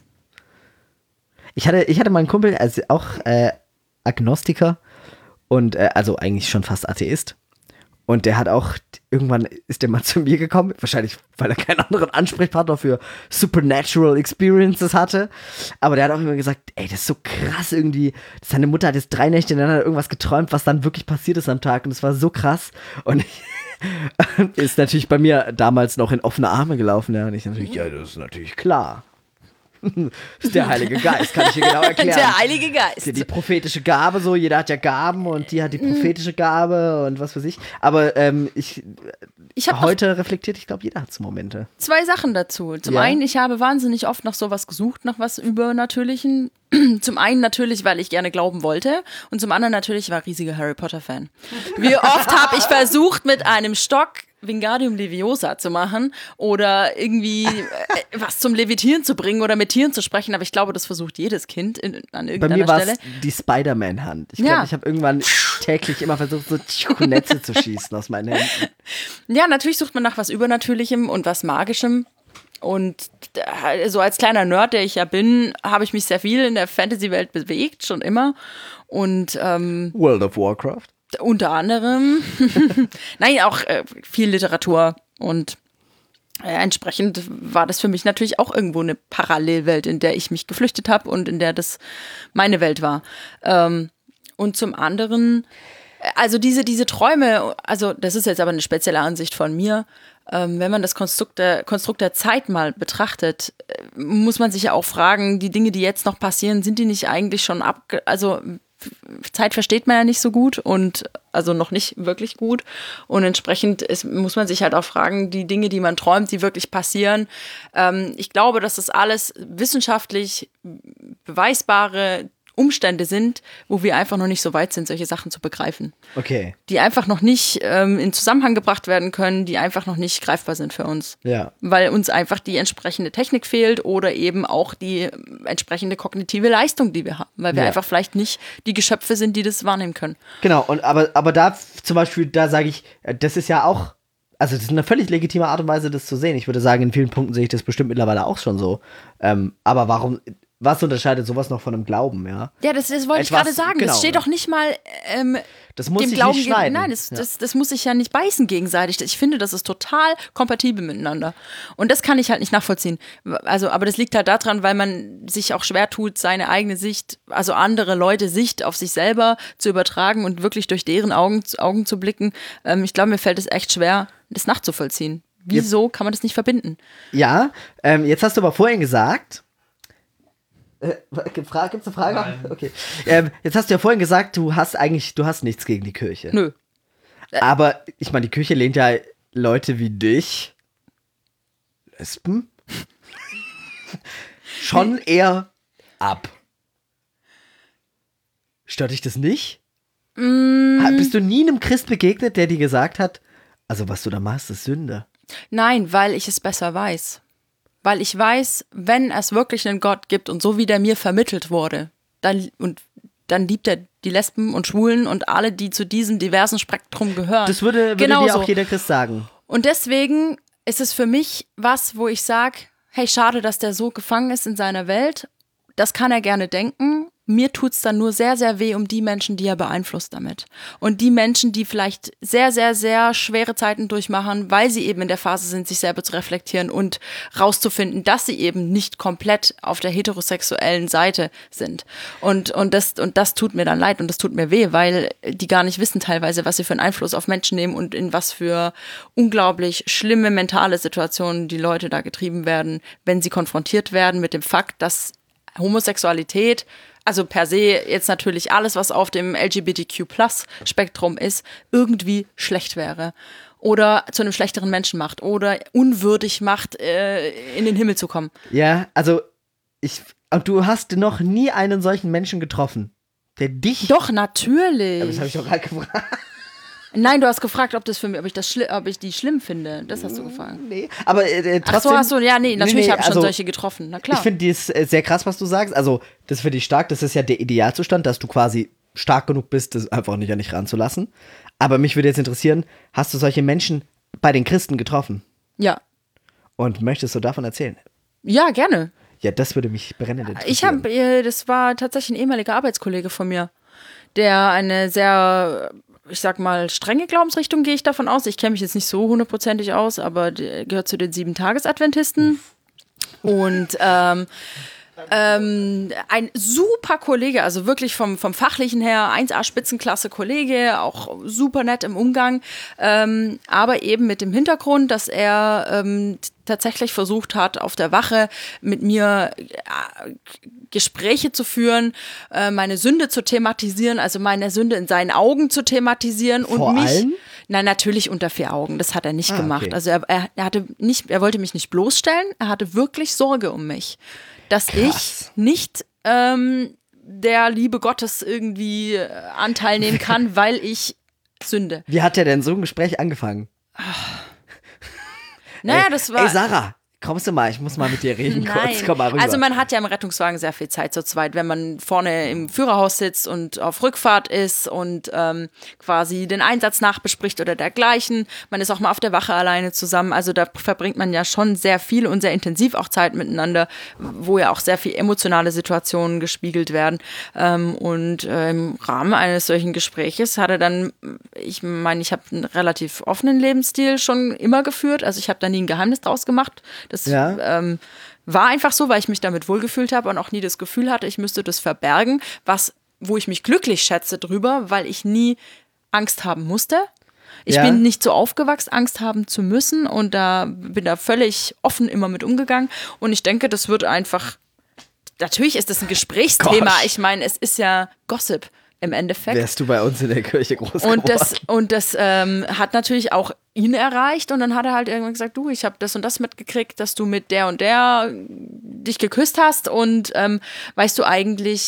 Ich hatte mal einen Kumpel, also auch Agnostiker und also eigentlich schon fast Atheist. Und der hat auch, irgendwann ist der mal zu mir gekommen, wahrscheinlich, weil er keinen anderen Ansprechpartner für Supernatural Experiences hatte. Aber der hat auch immer gesagt, ey, das ist so krass irgendwie. Seine Mutter hat jetzt 3 Nächte hintereinander irgendwas geträumt, was dann wirklich passiert ist am Tag. Und das war so krass. Und ist natürlich bei mir damals noch in offene Arme gelaufen. Ja. Und ich natürlich, ja, das ist natürlich klar. Das ist der Heilige Geist, kann ich dir genau erklären. Der Heilige Geist. Die prophetische Gabe, so, jeder hat ja Gaben und die hat die prophetische Gabe und was weiß ich. Aber Ich habe heute reflektiert, ich glaube, jeder hat so Momente. 2 Sachen dazu. Zum Ja. einen, ich habe wahnsinnig oft nach sowas gesucht, nach was Übernatürlichen. Zum einen natürlich, weil ich gerne glauben wollte und zum anderen natürlich, ich war riesiger Harry Potter-Fan. Wie oft habe ich versucht, mit einem Stock Wingardium Leviosa zu machen oder irgendwie was zum Levitieren zu bringen oder mit Tieren zu sprechen, aber ich glaube, das versucht jedes Kind an Bei irgendeiner mir war Stelle. es die Spider-Man-Hand. Ich Ja. glaube, ich habe irgendwann täglich immer versucht, so Netze zu schießen aus meinen Händen. Ja, natürlich sucht man nach was Übernatürlichem und was Magischem. Und so als kleiner Nerd, der ich ja bin, habe ich mich sehr viel in der Fantasy-Welt bewegt, schon immer. Und World of Warcraft. unter anderem, nein, auch viel Literatur. Und entsprechend war das für mich natürlich auch irgendwo eine Parallelwelt, in der ich mich geflüchtet habe und in der das meine Welt war. Und zum anderen, also diese Träume, also das ist jetzt aber eine spezielle Ansicht von mir, wenn man das Konstrukt der Zeit mal betrachtet, muss man sich ja auch fragen, die Dinge, die jetzt noch passieren, sind die nicht eigentlich schon also Zeit versteht man ja nicht so gut und also noch nicht wirklich gut und entsprechend muss man sich halt auch fragen, die Dinge, die man träumt, die wirklich passieren. Ich glaube, dass das alles wissenschaftlich beweisbare Umstände sind, wo wir einfach noch nicht so weit sind, solche Sachen zu begreifen. Okay, Die einfach noch nicht in Zusammenhang gebracht werden können, die einfach noch nicht greifbar sind für uns. ja. Weil uns einfach die entsprechende Technik fehlt oder eben auch die entsprechende kognitive Leistung, die wir haben. Weil wir Ja. einfach vielleicht nicht die Geschöpfe sind, die das wahrnehmen können. Genau, und aber da zum Beispiel, da sage ich, das ist ja auch, also das ist eine völlig legitime Art und Weise, das zu sehen. Ich würde sagen, in vielen Punkten sehe ich das bestimmt mittlerweile auch schon so. Aber was unterscheidet sowas noch von einem Glauben, ja? Ja, das wollte ich Etwas- gerade sagen. genau. Das steht doch nicht mal Das muss dem sich Glauben nicht schneiden. Nein, das muss sich ja nicht beißen gegenseitig. Ich finde, das ist total kompatibel miteinander. Und das kann ich halt nicht nachvollziehen. Also, aber das liegt halt daran, weil man sich auch schwer tut, seine eigene Sicht, also andere Leute Sicht auf sich selber zu übertragen und wirklich durch deren Augen zu blicken. Ich glaube, mir fällt es echt schwer, das nachzuvollziehen. Wieso kann man das nicht verbinden? Ja, jetzt hast du aber vorhin gesagt, gibt's eine Frage? Nein. Okay. Jetzt hast du ja vorhin gesagt, du hast nichts gegen die Kirche. Nö. Aber ich meine, die Kirche lehnt ja Leute wie dich, Lesben, schon eher ab. Stört dich das nicht? Bist du nie einem Christ begegnet, der dir gesagt hat, also was du da machst, ist Sünde? Nein, weil ich es besser weiß. Weil ich weiß, wenn es wirklich einen Gott gibt und so wie der mir vermittelt wurde, dann liebt er die Lesben und Schwulen und alle, die zu diesem diversen Spektrum gehören. Das würde dir Genauso. auch jeder Christ sagen. Und deswegen ist es für mich was, wo ich sage, hey, schade, dass der so gefangen ist in seiner Welt. Das kann er gerne denken. mir tut's dann nur sehr, sehr weh um die Menschen, die er beeinflusst damit. Und die Menschen, die vielleicht sehr, sehr, sehr schwere Zeiten durchmachen, weil sie eben in der Phase sind, sich selber zu reflektieren und rauszufinden, dass sie eben nicht komplett auf der heterosexuellen Seite sind. Und das tut mir dann leid und das tut mir weh, weil die gar nicht wissen teilweise, was sie für einen Einfluss auf Menschen nehmen und in was für unglaublich schlimme mentale Situationen die Leute da getrieben werden, wenn sie konfrontiert werden mit dem Fakt, dass Homosexualität, also per se jetzt natürlich alles, was auf dem LGBTQ+-Spektrum ist, irgendwie schlecht wäre. Oder zu einem schlechteren Menschen macht. Oder unwürdig macht, in den Himmel zu kommen. Ja, also und du hast noch nie einen solchen Menschen getroffen, der dich... Doch, natürlich. Aber das habe ich doch gerade gefragt. Nein, du hast gefragt, ob ich die schlimm finde. Das hast du gefragt. Nee, aber trotzdem... Ach so, hast du, ja, nee, natürlich habe ich schon also, solche getroffen. Na klar. Ich finde dies sehr krass, was du sagst. Also, das finde ich stark. Das ist ja der Idealzustand, dass du quasi stark genug bist, das einfach nicht an dich ranzulassen. Aber mich würde jetzt interessieren, hast du solche Menschen bei den Christen getroffen? Ja. Und möchtest du davon erzählen? Ja, gerne. Ja, das würde mich brennend interessieren. Das war tatsächlich ein ehemaliger Arbeitskollege von mir, der eine sehr, ich sag mal, strenge Glaubensrichtung, gehe ich davon aus. Ich kenne mich jetzt nicht so hundertprozentig aus, aber der gehört zu den 7-Tages-Adventisten. Und ein super Kollege, also wirklich vom Fachlichen her 1A Spitzenklasse Kollege, auch super nett im Umgang, aber eben mit dem Hintergrund, dass er tatsächlich versucht hat, auf der Wache mit mir Gespräche zu führen, meine Sünde zu thematisieren, also meine Sünde in seinen Augen zu thematisieren und Vor mich. allem? Nein, natürlich unter 4 Augen. Das hat er nicht gemacht. Okay. Also er wollte mich nicht bloßstellen, er hatte wirklich Sorge um mich. Dass Krass. ich nicht der Liebe Gottes irgendwie Anteil nehmen kann, weil ich sünde. Wie hat der denn so ein Gespräch angefangen? Naja, das war... Ey, Sarah, kommst du mal? Ich muss mal mit dir reden kurz. Nein. Komm mal rüber. Also man hat ja im Rettungswagen sehr viel Zeit zu zweit, wenn man vorne im Führerhaus sitzt und auf Rückfahrt ist und quasi den Einsatz nachbespricht oder dergleichen. Man ist auch mal auf der Wache alleine zusammen. Also da verbringt man ja schon sehr viel und sehr intensiv auch Zeit miteinander, wo ja auch sehr viel emotionale Situationen gespiegelt werden. Und im Rahmen eines solchen Gespräches hat er dann, ich meine, ich habe einen relativ offenen Lebensstil schon immer geführt. Also ich habe da nie ein Geheimnis draus gemacht. Das war einfach so, weil ich mich damit wohlgefühlt habe und auch nie das Gefühl hatte, ich müsste das verbergen, wo ich mich glücklich schätze drüber, weil ich nie Angst haben musste. Ich bin nicht so aufgewachsen, Angst haben zu müssen und bin da völlig offen immer mit umgegangen und ich denke, das wird einfach, natürlich ist das ein Gesprächsthema, Gosh. Ich meine, es ist ja Gossip im Endeffekt. Wärst du bei uns in der Kirche groß geworden? Und das hat natürlich auch ihn erreicht und dann hat er halt irgendwann gesagt, du, ich habe das und das mitgekriegt, dass du mit der und der dich geküsst hast und weißt du eigentlich,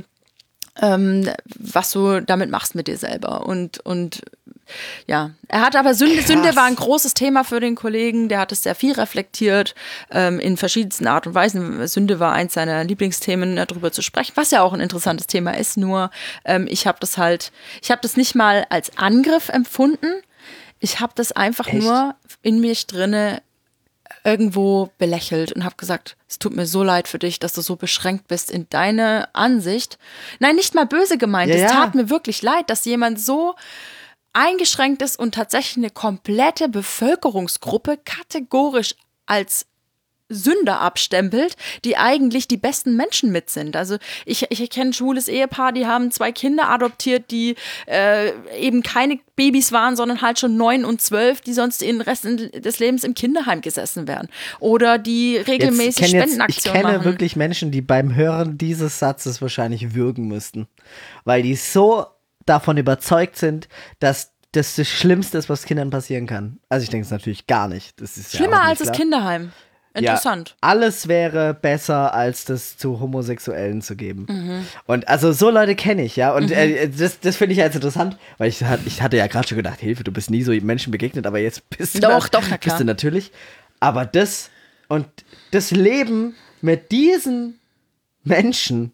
was du damit machst mit dir selber und ja, er hat aber Sünde war ein großes Thema für den Kollegen, der hat es sehr viel reflektiert, in verschiedensten Art und Weisen. Sünde war eins seiner Lieblingsthemen, darüber zu sprechen, was ja auch ein interessantes Thema ist, nur ich habe das nicht mal als Angriff empfunden, ich habe das einfach nur in mir drinne irgendwo belächelt und habe gesagt, es tut mir so leid für dich, dass du so beschränkt bist in deine Ansicht. Nein, nicht mal böse gemeint, es tat mir wirklich leid, dass jemand so eingeschränkt ist und tatsächlich eine komplette Bevölkerungsgruppe kategorisch als Sünder abstempelt, die eigentlich die besten Menschen mit sind. Also ich kenne ein schwules Ehepaar, die haben 2 Kinder adoptiert, die eben keine Babys waren, sondern halt schon 9 und 12, die sonst den Rest des Lebens im Kinderheim gesessen wären. Oder die regelmäßig Spendenaktionen machen. Ich kenne wirklich Menschen, die beim Hören dieses Satzes wahrscheinlich würgen müssten, weil die so davon überzeugt sind, dass das Schlimmste ist, was Kindern passieren kann. Also ich denke es natürlich gar nicht. Das ist schlimmer ja auch nicht als das Kinderheim. Interessant. Ja, alles wäre besser, als das zu Homosexuellen zu geben. Und also so Leute kenne ich, ja. Und das finde ich jetzt interessant, weil ich hatte ja gerade schon gedacht, Hilfe, du bist nie so Menschen begegnet, aber jetzt bist du natürlich. Aber das Leben mit diesen Menschen,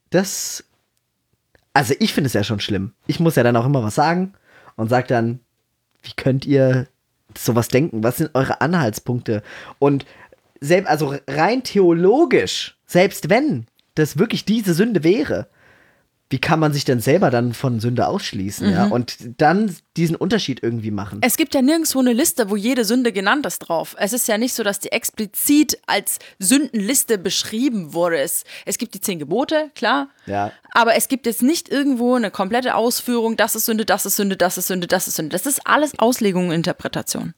also ich finde es ja schon schlimm. Ich muss ja dann auch immer was sagen und sag dann, wie könnt ihr sowas denken? Was sind eure Anhaltspunkte? Und also rein theologisch, selbst wenn das wirklich diese Sünde wäre, wie kann man sich denn selber dann von Sünde ausschließen, ja? Und dann diesen Unterschied irgendwie machen. Es gibt ja nirgendwo eine Liste, wo jede Sünde genannt ist drauf. Es ist ja nicht so, dass die explizit als Sündenliste beschrieben wurde. Es gibt die 10 Gebote, klar. Ja. Aber es gibt jetzt nicht irgendwo eine komplette Ausführung, das ist Sünde, das ist Sünde, das ist Sünde, das ist Sünde. Das ist alles Auslegung und Interpretation.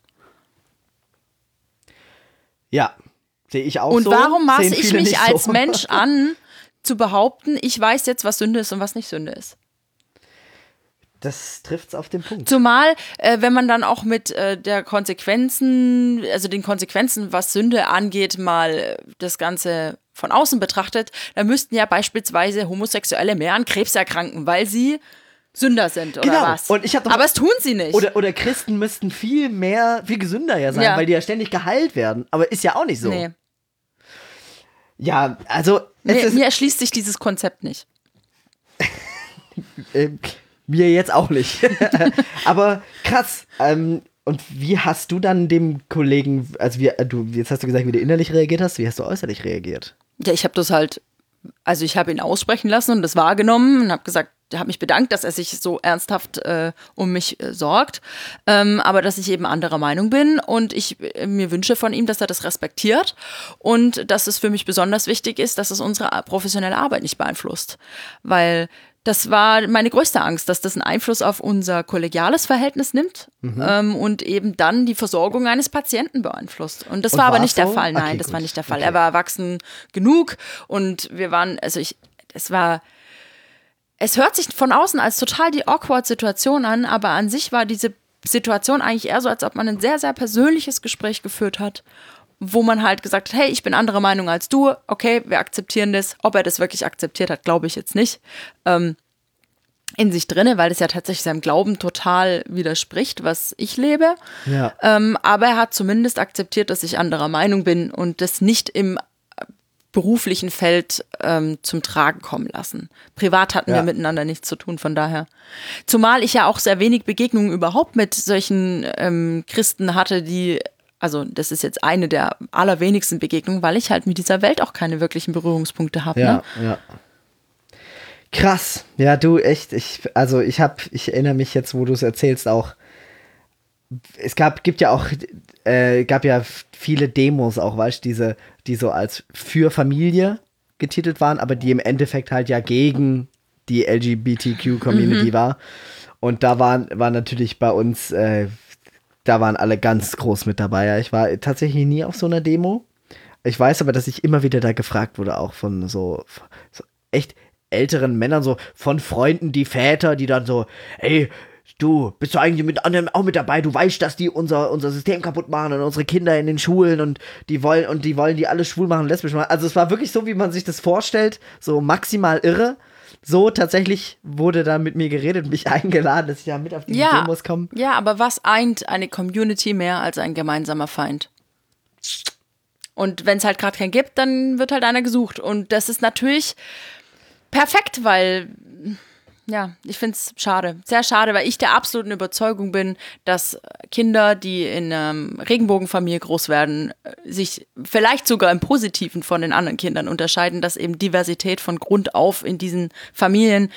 Ja, sehe ich auch und so. Und warum maße Sehen ich viele mich nicht als so. Mensch an, zu behaupten, ich weiß jetzt, was Sünde ist und was nicht Sünde ist? Das trifft's auf den Punkt. Zumal, wenn man dann auch mit den Konsequenzen, was Sünde angeht, mal das Ganze von außen betrachtet, dann müssten ja beispielsweise Homosexuelle mehr an Krebs erkranken, weil sie Sünder sind oder was. Und ich hab doch, aber es tun sie nicht. Oder Christen müssten viel gesünder ja sein, weil die ja ständig geheilt werden. Aber ist ja auch nicht so. Nee. Ja, also Mir erschließt sich dieses Konzept nicht. Mir jetzt auch nicht. Aber krass. Und wie hast du dann dem Kollegen, also jetzt hast du gesagt, wie du innerlich reagiert hast, wie hast du äußerlich reagiert? Ja, ich habe ihn aussprechen lassen und das wahrgenommen und habe mich bedankt, dass er sich so ernsthaft um mich sorgt, aber dass ich eben anderer Meinung bin und ich mir wünsche von ihm, dass er das respektiert und dass es für mich besonders wichtig ist, dass es unsere professionelle Arbeit nicht beeinflusst, weil das war meine größte Angst, dass das einen Einfluss auf unser kollegiales Verhältnis nimmt und eben dann die Versorgung eines Patienten beeinflusst. Und das war aber nicht der Fall. Nein, okay, das gut. war nicht der Fall. Okay. Er war erwachsen genug und wir waren, es hört sich von außen als total die awkward Situation an, aber an sich war diese Situation eigentlich eher so, als ob man ein sehr, sehr persönliches Gespräch geführt hat, wo man halt gesagt hat, hey, ich bin anderer Meinung als du, okay, wir akzeptieren das. Ob er das wirklich akzeptiert hat, glaube ich jetzt nicht. In sich drinne, weil das ja tatsächlich seinem Glauben total widerspricht, was ich lebe. Ja. Aber er hat zumindest akzeptiert, dass ich anderer Meinung bin und das nicht im beruflichen Feld zum Tragen kommen lassen. Privat hatten wir miteinander nichts zu tun, von daher. Zumal ich ja auch sehr wenig Begegnungen überhaupt mit solchen Christen hatte, also das ist jetzt eine der allerwenigsten Begegnungen, weil ich halt mit dieser Welt auch keine wirklichen Berührungspunkte habe. Ja, ne? ja. Krass. Ja, du, echt. Ich erinnere mich jetzt, wo du es erzählst, auch. Es gab ja viele Demos auch, weißt du, die so als für Familie getitelt waren, aber die im Endeffekt halt ja gegen die LGBTQ-Community war. Und da war natürlich bei uns, da waren alle ganz groß mit dabei. Ja. Ich war tatsächlich nie auf so einer Demo. Ich weiß aber, dass ich immer wieder da gefragt wurde, auch von so echt älteren Männern, so von Freunden, die Väter, die dann so, ey, du, bist du eigentlich mit anderen auch mit dabei? Du weißt, dass die unser System kaputt machen und unsere Kinder in den Schulen und die wollen die alle schwul machen, lesbisch machen. Also es war wirklich so, wie man sich das vorstellt, so maximal irre. So tatsächlich wurde da mit mir geredet und mich eingeladen, dass ich ja mit auf die Demos komme. Ja, aber was eint eine Community mehr als ein gemeinsamer Feind? Und wenn es halt gerade keinen gibt, dann wird halt einer gesucht. Und das ist natürlich perfekt, weil, ja, ich finde es schade. Sehr schade, weil ich der absoluten Überzeugung bin, dass Kinder, die in einer Regenbogenfamilie groß werden, sich vielleicht sogar im Positiven von den anderen Kindern unterscheiden, dass eben Diversität von Grund auf in diesen Familien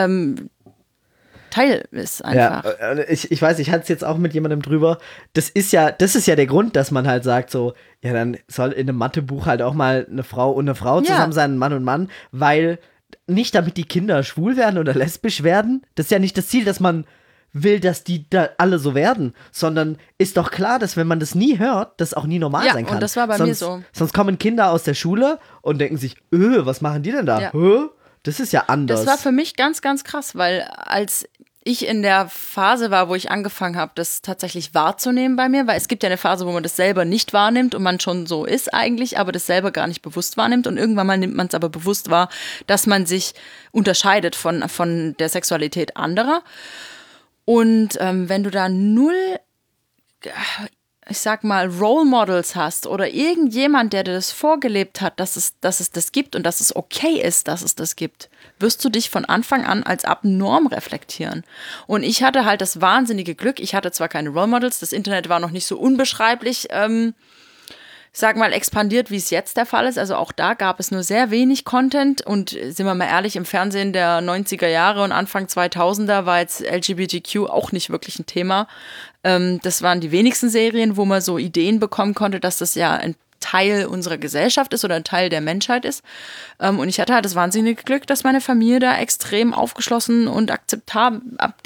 Teil ist einfach. Ja, ich weiß, ich hatte es jetzt auch mit jemandem drüber. Das ist ja der Grund, dass man halt sagt so, ja, dann soll in einem Mathebuch halt auch mal eine Frau und eine Frau zusammen sein, ein Mann und Mann, weil nicht damit die Kinder schwul werden oder lesbisch werden. Das ist ja nicht das Ziel, dass man will, dass die da alle so werden, sondern ist doch klar, dass wenn man das nie hört, das auch nie normal sein kann. Ja, und das war bei mir so. Sonst kommen Kinder aus der Schule und denken sich, was machen die denn da? Ja. Das ist ja anders. Das war für mich ganz, ganz krass, weil als ich in der Phase war, wo ich angefangen habe, das tatsächlich wahrzunehmen bei mir, weil es gibt ja eine Phase, wo man das selber nicht wahrnimmt und man schon so ist eigentlich, aber das selber gar nicht bewusst wahrnimmt und irgendwann mal nimmt man es aber bewusst wahr, dass man sich unterscheidet von der Sexualität anderer. Und wenn du da null, ich sag mal, Role Models hast oder irgendjemand, der dir das vorgelebt hat, dass es das gibt und dass es okay ist, dass es das gibt, wirst du dich von Anfang an als abnorm reflektieren. Und ich hatte halt das wahnsinnige Glück, ich hatte zwar keine Role Models, das Internet war noch nicht so unbeschreiblich sag mal, expandiert, wie es jetzt der Fall ist. Also auch da gab es nur sehr wenig Content und sind wir mal ehrlich, im Fernsehen der 90er Jahre und Anfang 2000er war jetzt LGBTQ auch nicht wirklich ein Thema. Das waren die wenigsten Serien, wo man so Ideen bekommen konnte, dass das ja ein Teil unserer Gesellschaft ist oder ein Teil der Menschheit ist. Und ich hatte halt das wahnsinnige Glück, dass meine Familie da extrem aufgeschlossen und akzeptabel.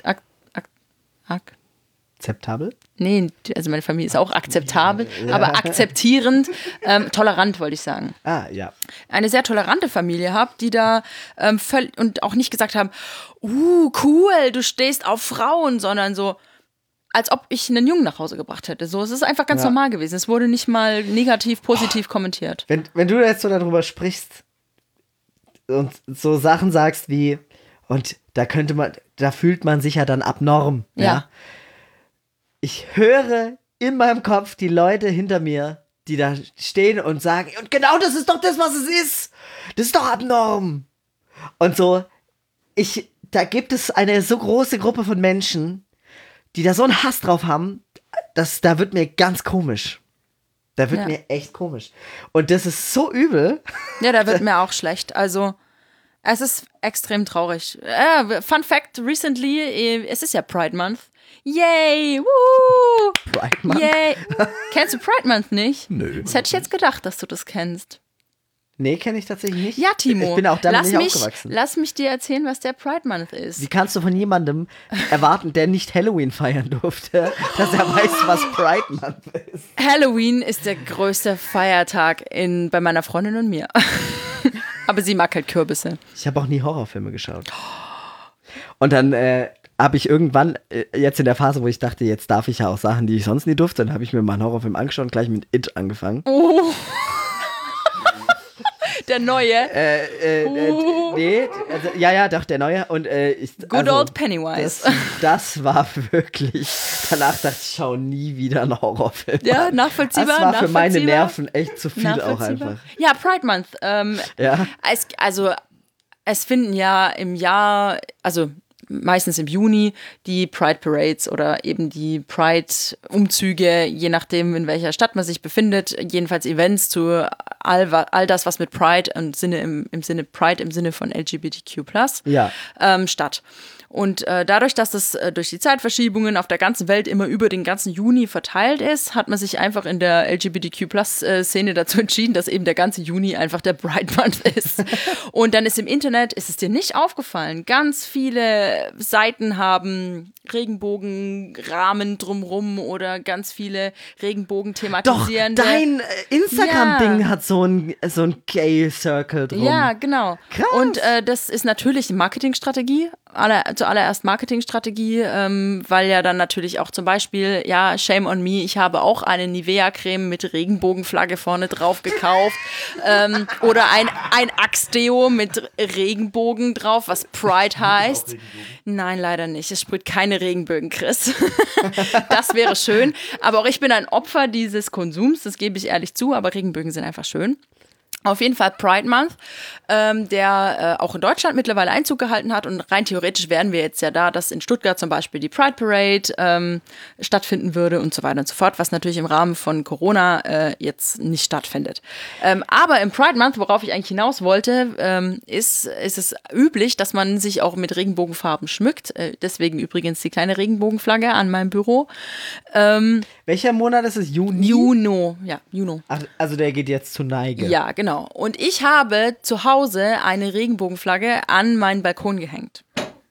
Akzeptabel? Nee, also meine Familie ist auch akzeptabel, aber akzeptierend, tolerant, wollte ich sagen. Ah, ja. Eine sehr tolerante Familie habe, die da völlig und auch nicht gesagt haben, cool, du stehst auf Frauen, sondern so, als ob ich einen Jungen nach Hause gebracht hätte. So, es ist einfach ganz normal gewesen. Es wurde nicht mal negativ, positiv kommentiert. Wenn du jetzt so darüber sprichst und so Sachen sagst wie, und da fühlt man sich ja dann abnorm. Ja. Ich höre in meinem Kopf die Leute hinter mir, die da stehen und sagen, und genau das ist doch das, was es ist. Das ist doch abnorm. Und so, da gibt es eine so große Gruppe von Menschen, die da so einen Hass drauf haben, da wird mir ganz komisch. Da wird mir echt komisch. Und das ist so übel. Ja, da wird mir auch schlecht. Also, es ist extrem traurig. Fun Fact, recently, es ist ja Pride Month. Yay! Woo! Pride Month? Yay! Kennst du Pride Month nicht? Nö. Das hätte ich jetzt gedacht, dass du das kennst. Nee, kenne ich tatsächlich nicht. Ja, Timo. Ich bin auch damit nicht aufgewachsen. Lass mich dir erzählen, was der Pride Month ist. Wie kannst du von jemandem erwarten, der nicht Halloween feiern durfte, dass er weiß, was Pride Month ist? Halloween ist der größte Feiertag bei meiner Freundin und mir. Aber sie mag halt Kürbisse. Ich habe auch nie Horrorfilme geschaut. Und dann habe ich irgendwann, jetzt in der Phase, wo ich dachte, jetzt darf ich ja auch Sachen, die ich sonst nie durfte, dann habe ich mir mal einen Horrorfilm angeschaut und gleich mit It angefangen. Oh. Der neue. Nee, also, ja, doch, der neue. Und, Good old Pennywise. Das war wirklich, danach dachte ich, schau nie wieder einen Horrorfilm. Ja, nachvollziehbar. Das war für meine Nerven echt zu viel auch einfach. Ja, Pride Month. Ja. Es finden ja im Jahr, also meistens im Juni, die Pride Parades oder eben die Pride-Umzüge, je nachdem, in welcher Stadt man sich befindet, jedenfalls Events zu all das, was mit Pride im Sinne von LGBTQ+, statt. Und dadurch, dass es durch die Zeitverschiebungen auf der ganzen Welt immer über den ganzen Juni verteilt ist, hat man sich einfach in der LGBTQ+-Szene dazu entschieden, dass eben der ganze Juni einfach der Pride Month ist. Und dann ist im Internet, ist es dir nicht aufgefallen, ganz viele Seiten haben Regenbogenrahmen drumrum oder ganz viele Regenbogen thematisierende. Doch, dein Instagram-Ding hat so ein Gay-Circle drum. Ja, genau. Krass. Und das ist natürlich eine Marketingstrategie, zuallererst Marketingstrategie, weil ja dann natürlich auch zum Beispiel, ja, shame on me, ich habe auch eine Nivea-Creme mit Regenbogenflagge vorne drauf gekauft oder ein Axe-Deo mit Regenbogen drauf, was Pride heißt. Nein, leider nicht. Es sprüht keine Regenbögen, Chris. Das wäre schön. Aber auch ich bin ein Opfer dieses Konsums, das gebe ich ehrlich zu, aber Regenbögen sind einfach schön. Auf jeden Fall Pride Month, der auch in Deutschland mittlerweile Einzug gehalten hat und rein theoretisch wären wir jetzt ja da, dass in Stuttgart zum Beispiel die Pride Parade stattfinden würde und so weiter und so fort, was natürlich im Rahmen von Corona jetzt nicht stattfindet. Aber im Pride Month, worauf ich eigentlich hinaus wollte, ist es üblich, dass man sich auch mit Regenbogenfarben schmückt. Deswegen übrigens die kleine Regenbogenflagge an meinem Büro. Welcher Monat ist es? Juni? Juno. Ach, also der geht jetzt zur Neige. Ja, genau. Und ich habe zu Hause eine Regenbogenflagge an meinen Balkon gehängt.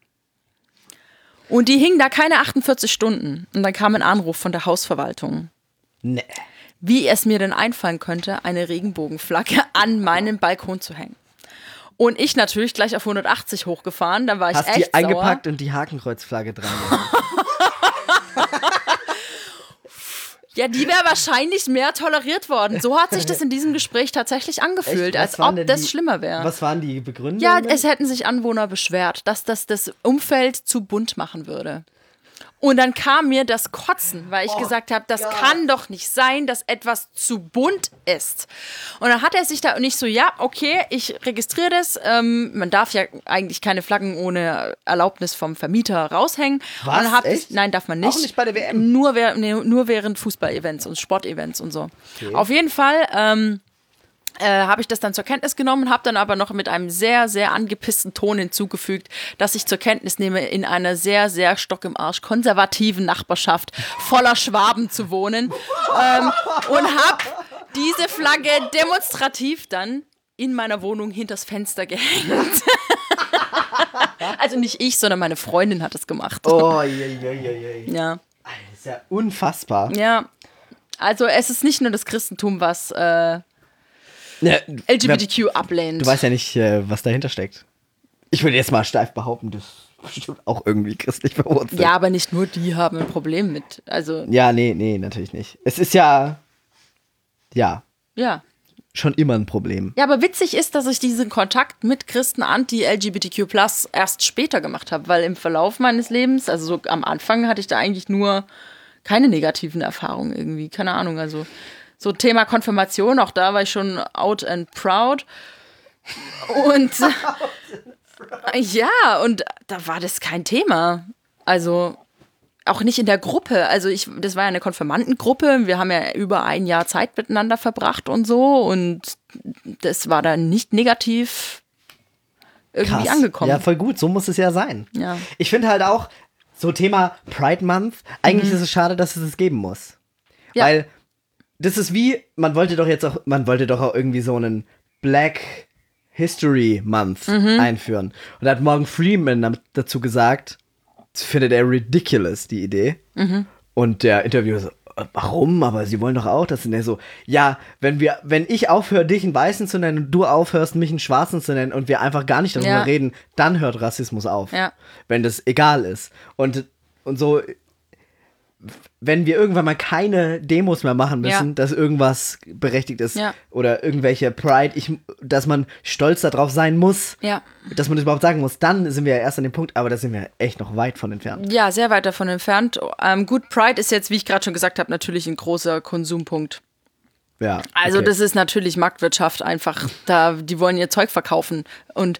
Und die hing da keine 48 Stunden. Und dann kam ein Anruf von der Hausverwaltung. Nee. Wie es mir denn einfallen könnte, eine Regenbogenflagge an meinen Balkon zu hängen. Und ich natürlich gleich auf 180 hochgefahren. Da war ich Hast echt die eingepackt sauer. und die Hakenkreuzflagge dran. Ja, die wäre wahrscheinlich mehr toleriert worden. So hat sich das in diesem Gespräch tatsächlich angefühlt, als ob das schlimmer wäre. Was waren die Begründungen? Ja, es hätten sich Anwohner beschwert, dass das Umfeld zu bunt machen würde. Und dann kam mir das Kotzen, weil ich gesagt habe, das kann doch nicht sein, dass etwas zu bunt ist. Und dann hat er sich da nicht so, ja, okay, ich registriere das. Man darf ja eigentlich keine Flaggen ohne Erlaubnis vom Vermieter raushängen. Was? Und Echt? Nein, darf man nicht. Auch nicht bei der WM? Nur während Fußball-Events und Sportevents und so. Okay. Auf jeden Fall habe ich das dann zur Kenntnis genommen, habe dann aber noch mit einem sehr, sehr angepissten Ton hinzugefügt, dass ich zur Kenntnis nehme, in einer sehr, sehr stock im Arsch konservativen Nachbarschaft voller Schwaben zu wohnen und habe diese Flagge demonstrativ dann in meiner Wohnung hinters Fenster gehängt. Also nicht ich, sondern meine Freundin hat es gemacht. Oh, je. Ja. Das ist ja unfassbar. Ja, also es ist nicht nur das Christentum, was Ja, LGBTQ ablehnt. Du weißt ja nicht, was dahinter steckt. Ich würde jetzt mal steif behaupten, das ist bestimmt auch irgendwie christlich verwurzelt. Ja, aber nicht nur die haben ein Problem mit. Also Ja, nee, natürlich nicht. Es ist ja, ja. schon immer ein Problem. Ja, aber witzig ist, dass ich diesen Kontakt mit Christen anti-LGBTQ+ erst später gemacht habe, weil im Verlauf meines Lebens, also so am Anfang hatte ich da eigentlich nur keine negativen Erfahrungen irgendwie, keine Ahnung, also so Thema Konfirmation, auch da war ich schon out and proud. Und ja, und da war das kein Thema. Also auch nicht in der Gruppe. Also das war ja eine Konfirmandengruppe. Wir haben ja über ein Jahr Zeit miteinander verbracht und so. Und das war dann nicht negativ irgendwie angekommen. Ja, voll gut. So muss es ja sein. Ja. Ich finde halt auch, so Thema Pride Month, eigentlich ist es schade, dass es geben muss. Ja. Weil das ist wie, man wollte doch auch irgendwie so einen Black History Month einführen. Und da hat Morgan Freeman dazu gesagt, das findet er ridiculous, die Idee. Und der Interviewer so, warum? Aber sie wollen doch auch das. Und er so, ja, wenn ich aufhöre, dich einen Weißen zu nennen und du aufhörst, mich einen Schwarzen zu nennen und wir einfach gar nicht darüber reden, dann hört Rassismus auf. Ja. Wenn das egal ist. Und so, wenn wir irgendwann mal keine Demos mehr machen müssen, dass irgendwas berechtigt ist oder irgendwelche Pride, dass man stolz darauf sein muss, dass man das überhaupt sagen muss, dann sind wir ja erst an dem Punkt, aber da sind wir echt noch weit von entfernt. Ja, sehr weit davon entfernt. Gut, Pride ist jetzt, wie ich gerade schon gesagt habe, natürlich ein großer Konsumpunkt. Ja. Also okay. das ist natürlich Marktwirtschaft einfach, die wollen ihr Zeug verkaufen und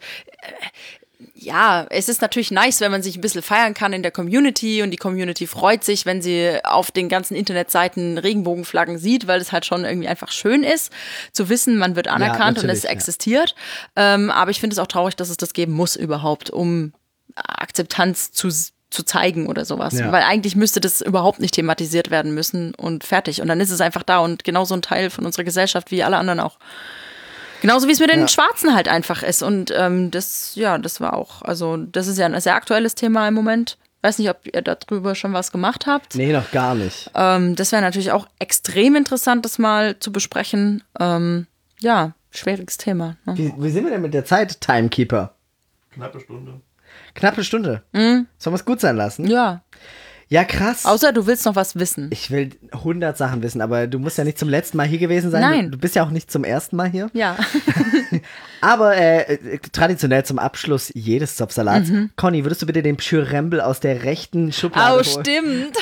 ja, es ist natürlich nice, wenn man sich ein bisschen feiern kann in der Community und die Community freut sich, wenn sie auf den ganzen Internetseiten Regenbogenflaggen sieht, weil es halt schon irgendwie einfach schön ist, zu wissen, man wird anerkannt und es existiert. Aber ich finde es auch traurig, dass es das geben muss überhaupt, um Akzeptanz zu zeigen oder sowas. Ja. Weil eigentlich müsste das überhaupt nicht thematisiert werden müssen und fertig. Und dann ist es einfach da und genauso ein Teil von unserer Gesellschaft wie alle anderen auch. Genauso wie es mit den Schwarzen halt einfach ist. Und das war auch, also das ist ja ein sehr aktuelles Thema im Moment. Weiß nicht, ob ihr darüber schon was gemacht habt. Nee, noch gar nicht. Das wäre natürlich auch extrem interessant, das mal zu besprechen. Schwieriges Thema. Ne? Wie sind wir denn mit der Zeit, Timekeeper? Knappe Stunde. Knappe Stunde. Sollen wir es gut sein lassen? Ja. Ja, krass. Außer du willst noch was wissen. Ich will 100 Sachen wissen, aber du musst ja nicht zum letzten Mal hier gewesen sein. Nein. Du bist ja auch nicht zum ersten Mal hier. Ja. Aber traditionell zum Abschluss jedes Zopfsalats. Conny, würdest du bitte den Pschyrembel aus der rechten Schublade holen? Stimmt.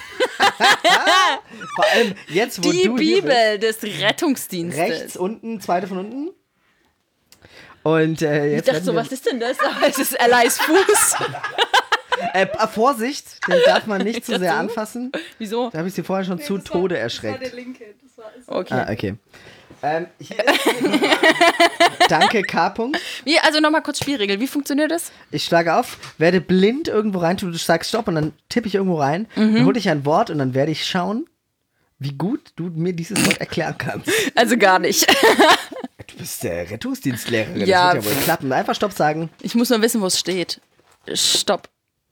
Vor allem jetzt, wo Die du hier Bibel des Rettungsdienstes. rechts unten, zweite von unten. Und Ich jetzt dachte so, was ist denn das? Aber es ist Elias Fuß. Vorsicht, den darf man nicht zu sehr Dazu? anfassen. Wieso? Da habe ich sie vorher schon zu Tode erschreckt. Das war der linke. Okay. Ah, okay. Danke, K. -Punkt. Also nochmal kurz Spielregel. Wie funktioniert das? Ich schlage auf, werde blind irgendwo rein, du sagst Stopp und dann tippe ich irgendwo rein, dann hole ich ein Wort und dann werde ich schauen, wie gut du mir dieses Wort erklären kannst. Also gar nicht. Du bist der Rettungsdienstlehrerin, Ja. das wird ja wohl klappen. Einfach Stopp sagen. Ich muss nur wissen, wo es steht. Stopp.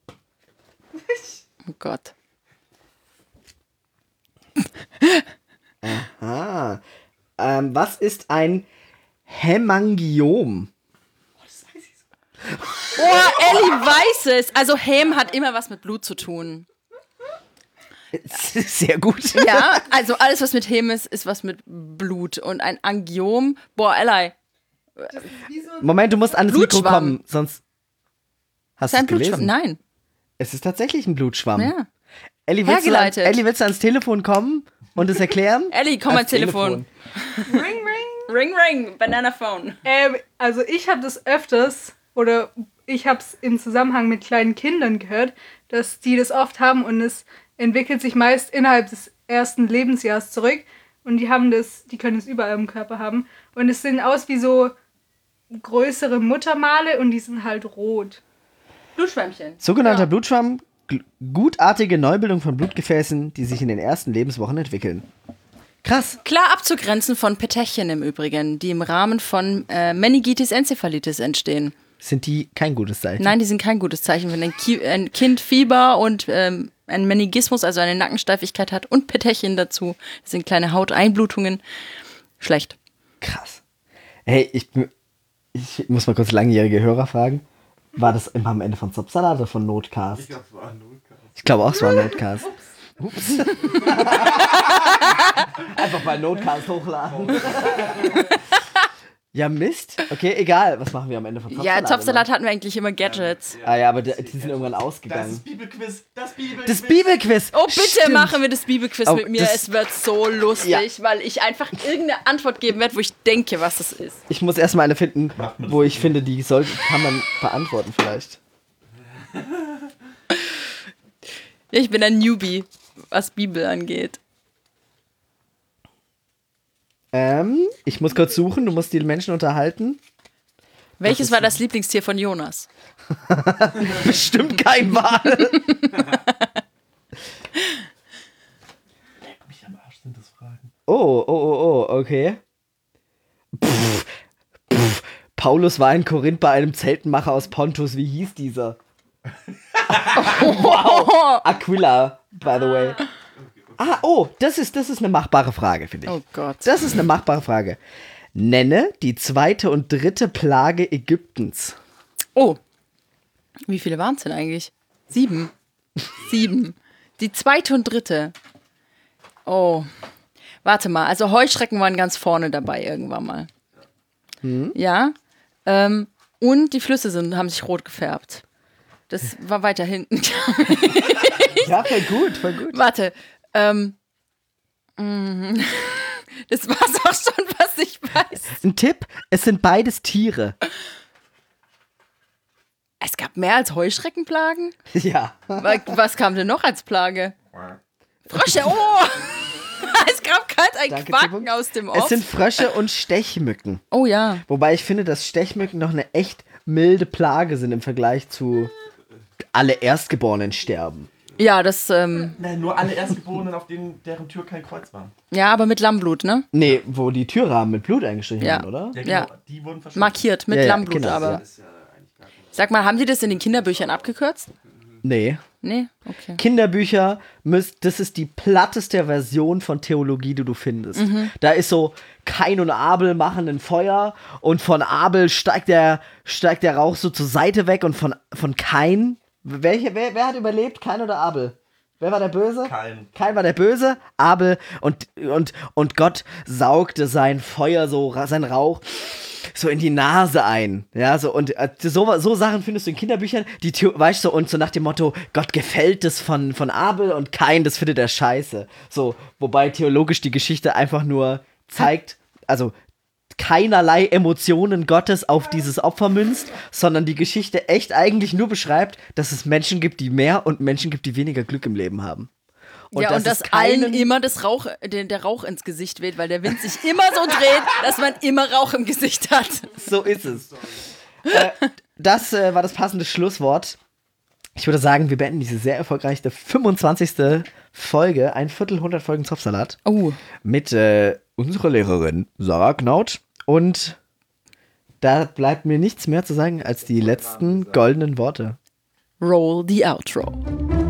Oh Gott. Was ist ein Hämangiom? Oh, Ellie weiß es. Also Häm hat immer was mit Blut zu tun. Sehr gut. Ja, also alles, was mit Häm ist, ist was mit Blut. Und ein Angiom, boah, Ellie. Moment, du musst ans Mikro Blutschwamm. kommen, sonst hast Ist du ein es gelesen. Blutschwamm? Nein. Es ist tatsächlich ein Blutschwamm. Ja. Ellie, Hergeleitet. Willst du ans Telefon kommen und es erklären? Ellie, komm ans Telefon. Ring, ring. Ring, ring, Banana Phone. Also ich habe das öfters, oder ich habe es im Zusammenhang mit kleinen Kindern gehört, dass die das oft haben und es entwickelt sich meist innerhalb des ersten Lebensjahres zurück und die können es überall im Körper haben und es sehen aus wie so größere Muttermale und die sind halt rot. Blutschwämmchen. Sogenannter Blutschwamm, gutartige Neubildung von Blutgefäßen, die sich in den ersten Lebenswochen entwickeln. Krass. Klar abzugrenzen von Petechien im Übrigen, die im Rahmen von Meningitis encephalitis entstehen. Sind die kein gutes Zeichen? Nein, die sind kein gutes Zeichen. Wenn ein Kind Fieber und einen Meningismus, also eine Nackensteifigkeit hat und Petechien dazu, das sind kleine Hauteinblutungen, schlecht. Krass. Hey, ich muss mal kurz langjährige Hörer fragen. War das immer am Ende von Zopfsalat oder von Notcast? Ich glaube, es war ein Notcast. Ich glaube auch, es war Notcast. Ups. Einfach bei Notcast hochladen. Ja, Mist. Okay, egal. Was machen wir am Ende von Zopfsalat? Ja, Zopfsalat hatten wir eigentlich immer Gadgets. Ah ja, aber die sind irgendwann Das ausgegangen. ist Bibelquiz. Das Bibelquiz. Das Bibelquiz. Oh, bitte Stimmt. machen wir das Bibelquiz Oh, mit mir. das- Es wird so lustig, weil ich einfach irgendeine Antwort geben werde, wo ich denke, was das ist. Ich muss erstmal eine finden, Macht man wo das ich finde, die kann man beantworten vielleicht. Ich bin ein Newbie, was Bibel angeht. Ich muss kurz suchen, du musst die Menschen unterhalten. Welches war das Lieblingstier von Jonas? Bestimmt kein Wal. Mich am Arsch sind das Fragen. Oh, okay. Paulus war in Korinth bei einem Zeltenmacher aus Pontus. Wie hieß dieser? Wow. Aquila, by the way. Das ist eine machbare Frage, finde ich. Oh Gott. Das ist eine machbare Frage. Nenne die zweite und dritte Plage Ägyptens. Oh. Wie viele waren es denn eigentlich? 7. 7. Die zweite und dritte. Oh. Warte mal, also Heuschrecken waren ganz vorne dabei irgendwann mal. Ja. Und die Flüsse haben sich rot gefärbt. Das war weiter hinten. Ja, voll gut, voll gut. Warte. Das war's auch schon, was ich weiß. Ein Tipp, es sind beides Tiere. Es gab mehr als Heuschreckenplagen? Ja. Was kam denn noch als Plage? Frösche, oh! Es gab gerade ein Danke, Quaken Tippung. aus dem Es Off. sind Frösche und Stechmücken. Oh ja. Wobei ich finde, dass Stechmücken noch eine echt milde Plage sind im Vergleich zu alle Erstgeborenen sterben. Ja, das, Nein, nur alle Erstgeborenen, auf deren Tür kein Kreuz war. ja, aber mit Lammblut, ne? Nee, wo die Türrahmen mit Blut eingestrichen Ja. waren, oder? Ja, Ja. genau. Die wurden verschwunden. Markiert mit Ja, ja, Lammblut, genau, aber. ja. Sag mal, haben die das in den Kinderbüchern abgekürzt? Nee. Nee? Okay. Kinderbücher, das ist die platteste Version von Theologie, die du findest. Da ist so, Kain und Abel machen ein Feuer und von Abel steigt der Rauch so zur Seite weg und von Kain, wer hat überlebt? Kain oder Abel? Wer war der Böse? Kain. Kain war der Böse, Abel und Gott saugte sein Feuer sein Rauch so in die Nase ein. Ja, so und so Sachen findest du in Kinderbüchern, weißt du, und so nach dem Motto, Gott gefällt es von Abel und Kain, das findet er scheiße. So, wobei theologisch die Geschichte einfach nur zeigt, also keinerlei Emotionen Gottes auf dieses Opfer münzt, sondern die Geschichte echt eigentlich nur beschreibt, dass es Menschen gibt, die mehr und Menschen gibt, die weniger Glück im Leben haben. Und dass allen immer der Rauch ins Gesicht weht, weil der Wind sich immer so dreht, dass man immer Rauch im Gesicht hat. So ist es. Das war das passende Schlusswort. Ich würde sagen, wir beenden diese sehr erfolgreiche 25. Folge, 100 Folgen Zopfsalat, mit unserer Lehrerin Sarah Knaut. Und da bleibt mir nichts mehr zu sagen als die letzten goldenen Worte. Roll the outro.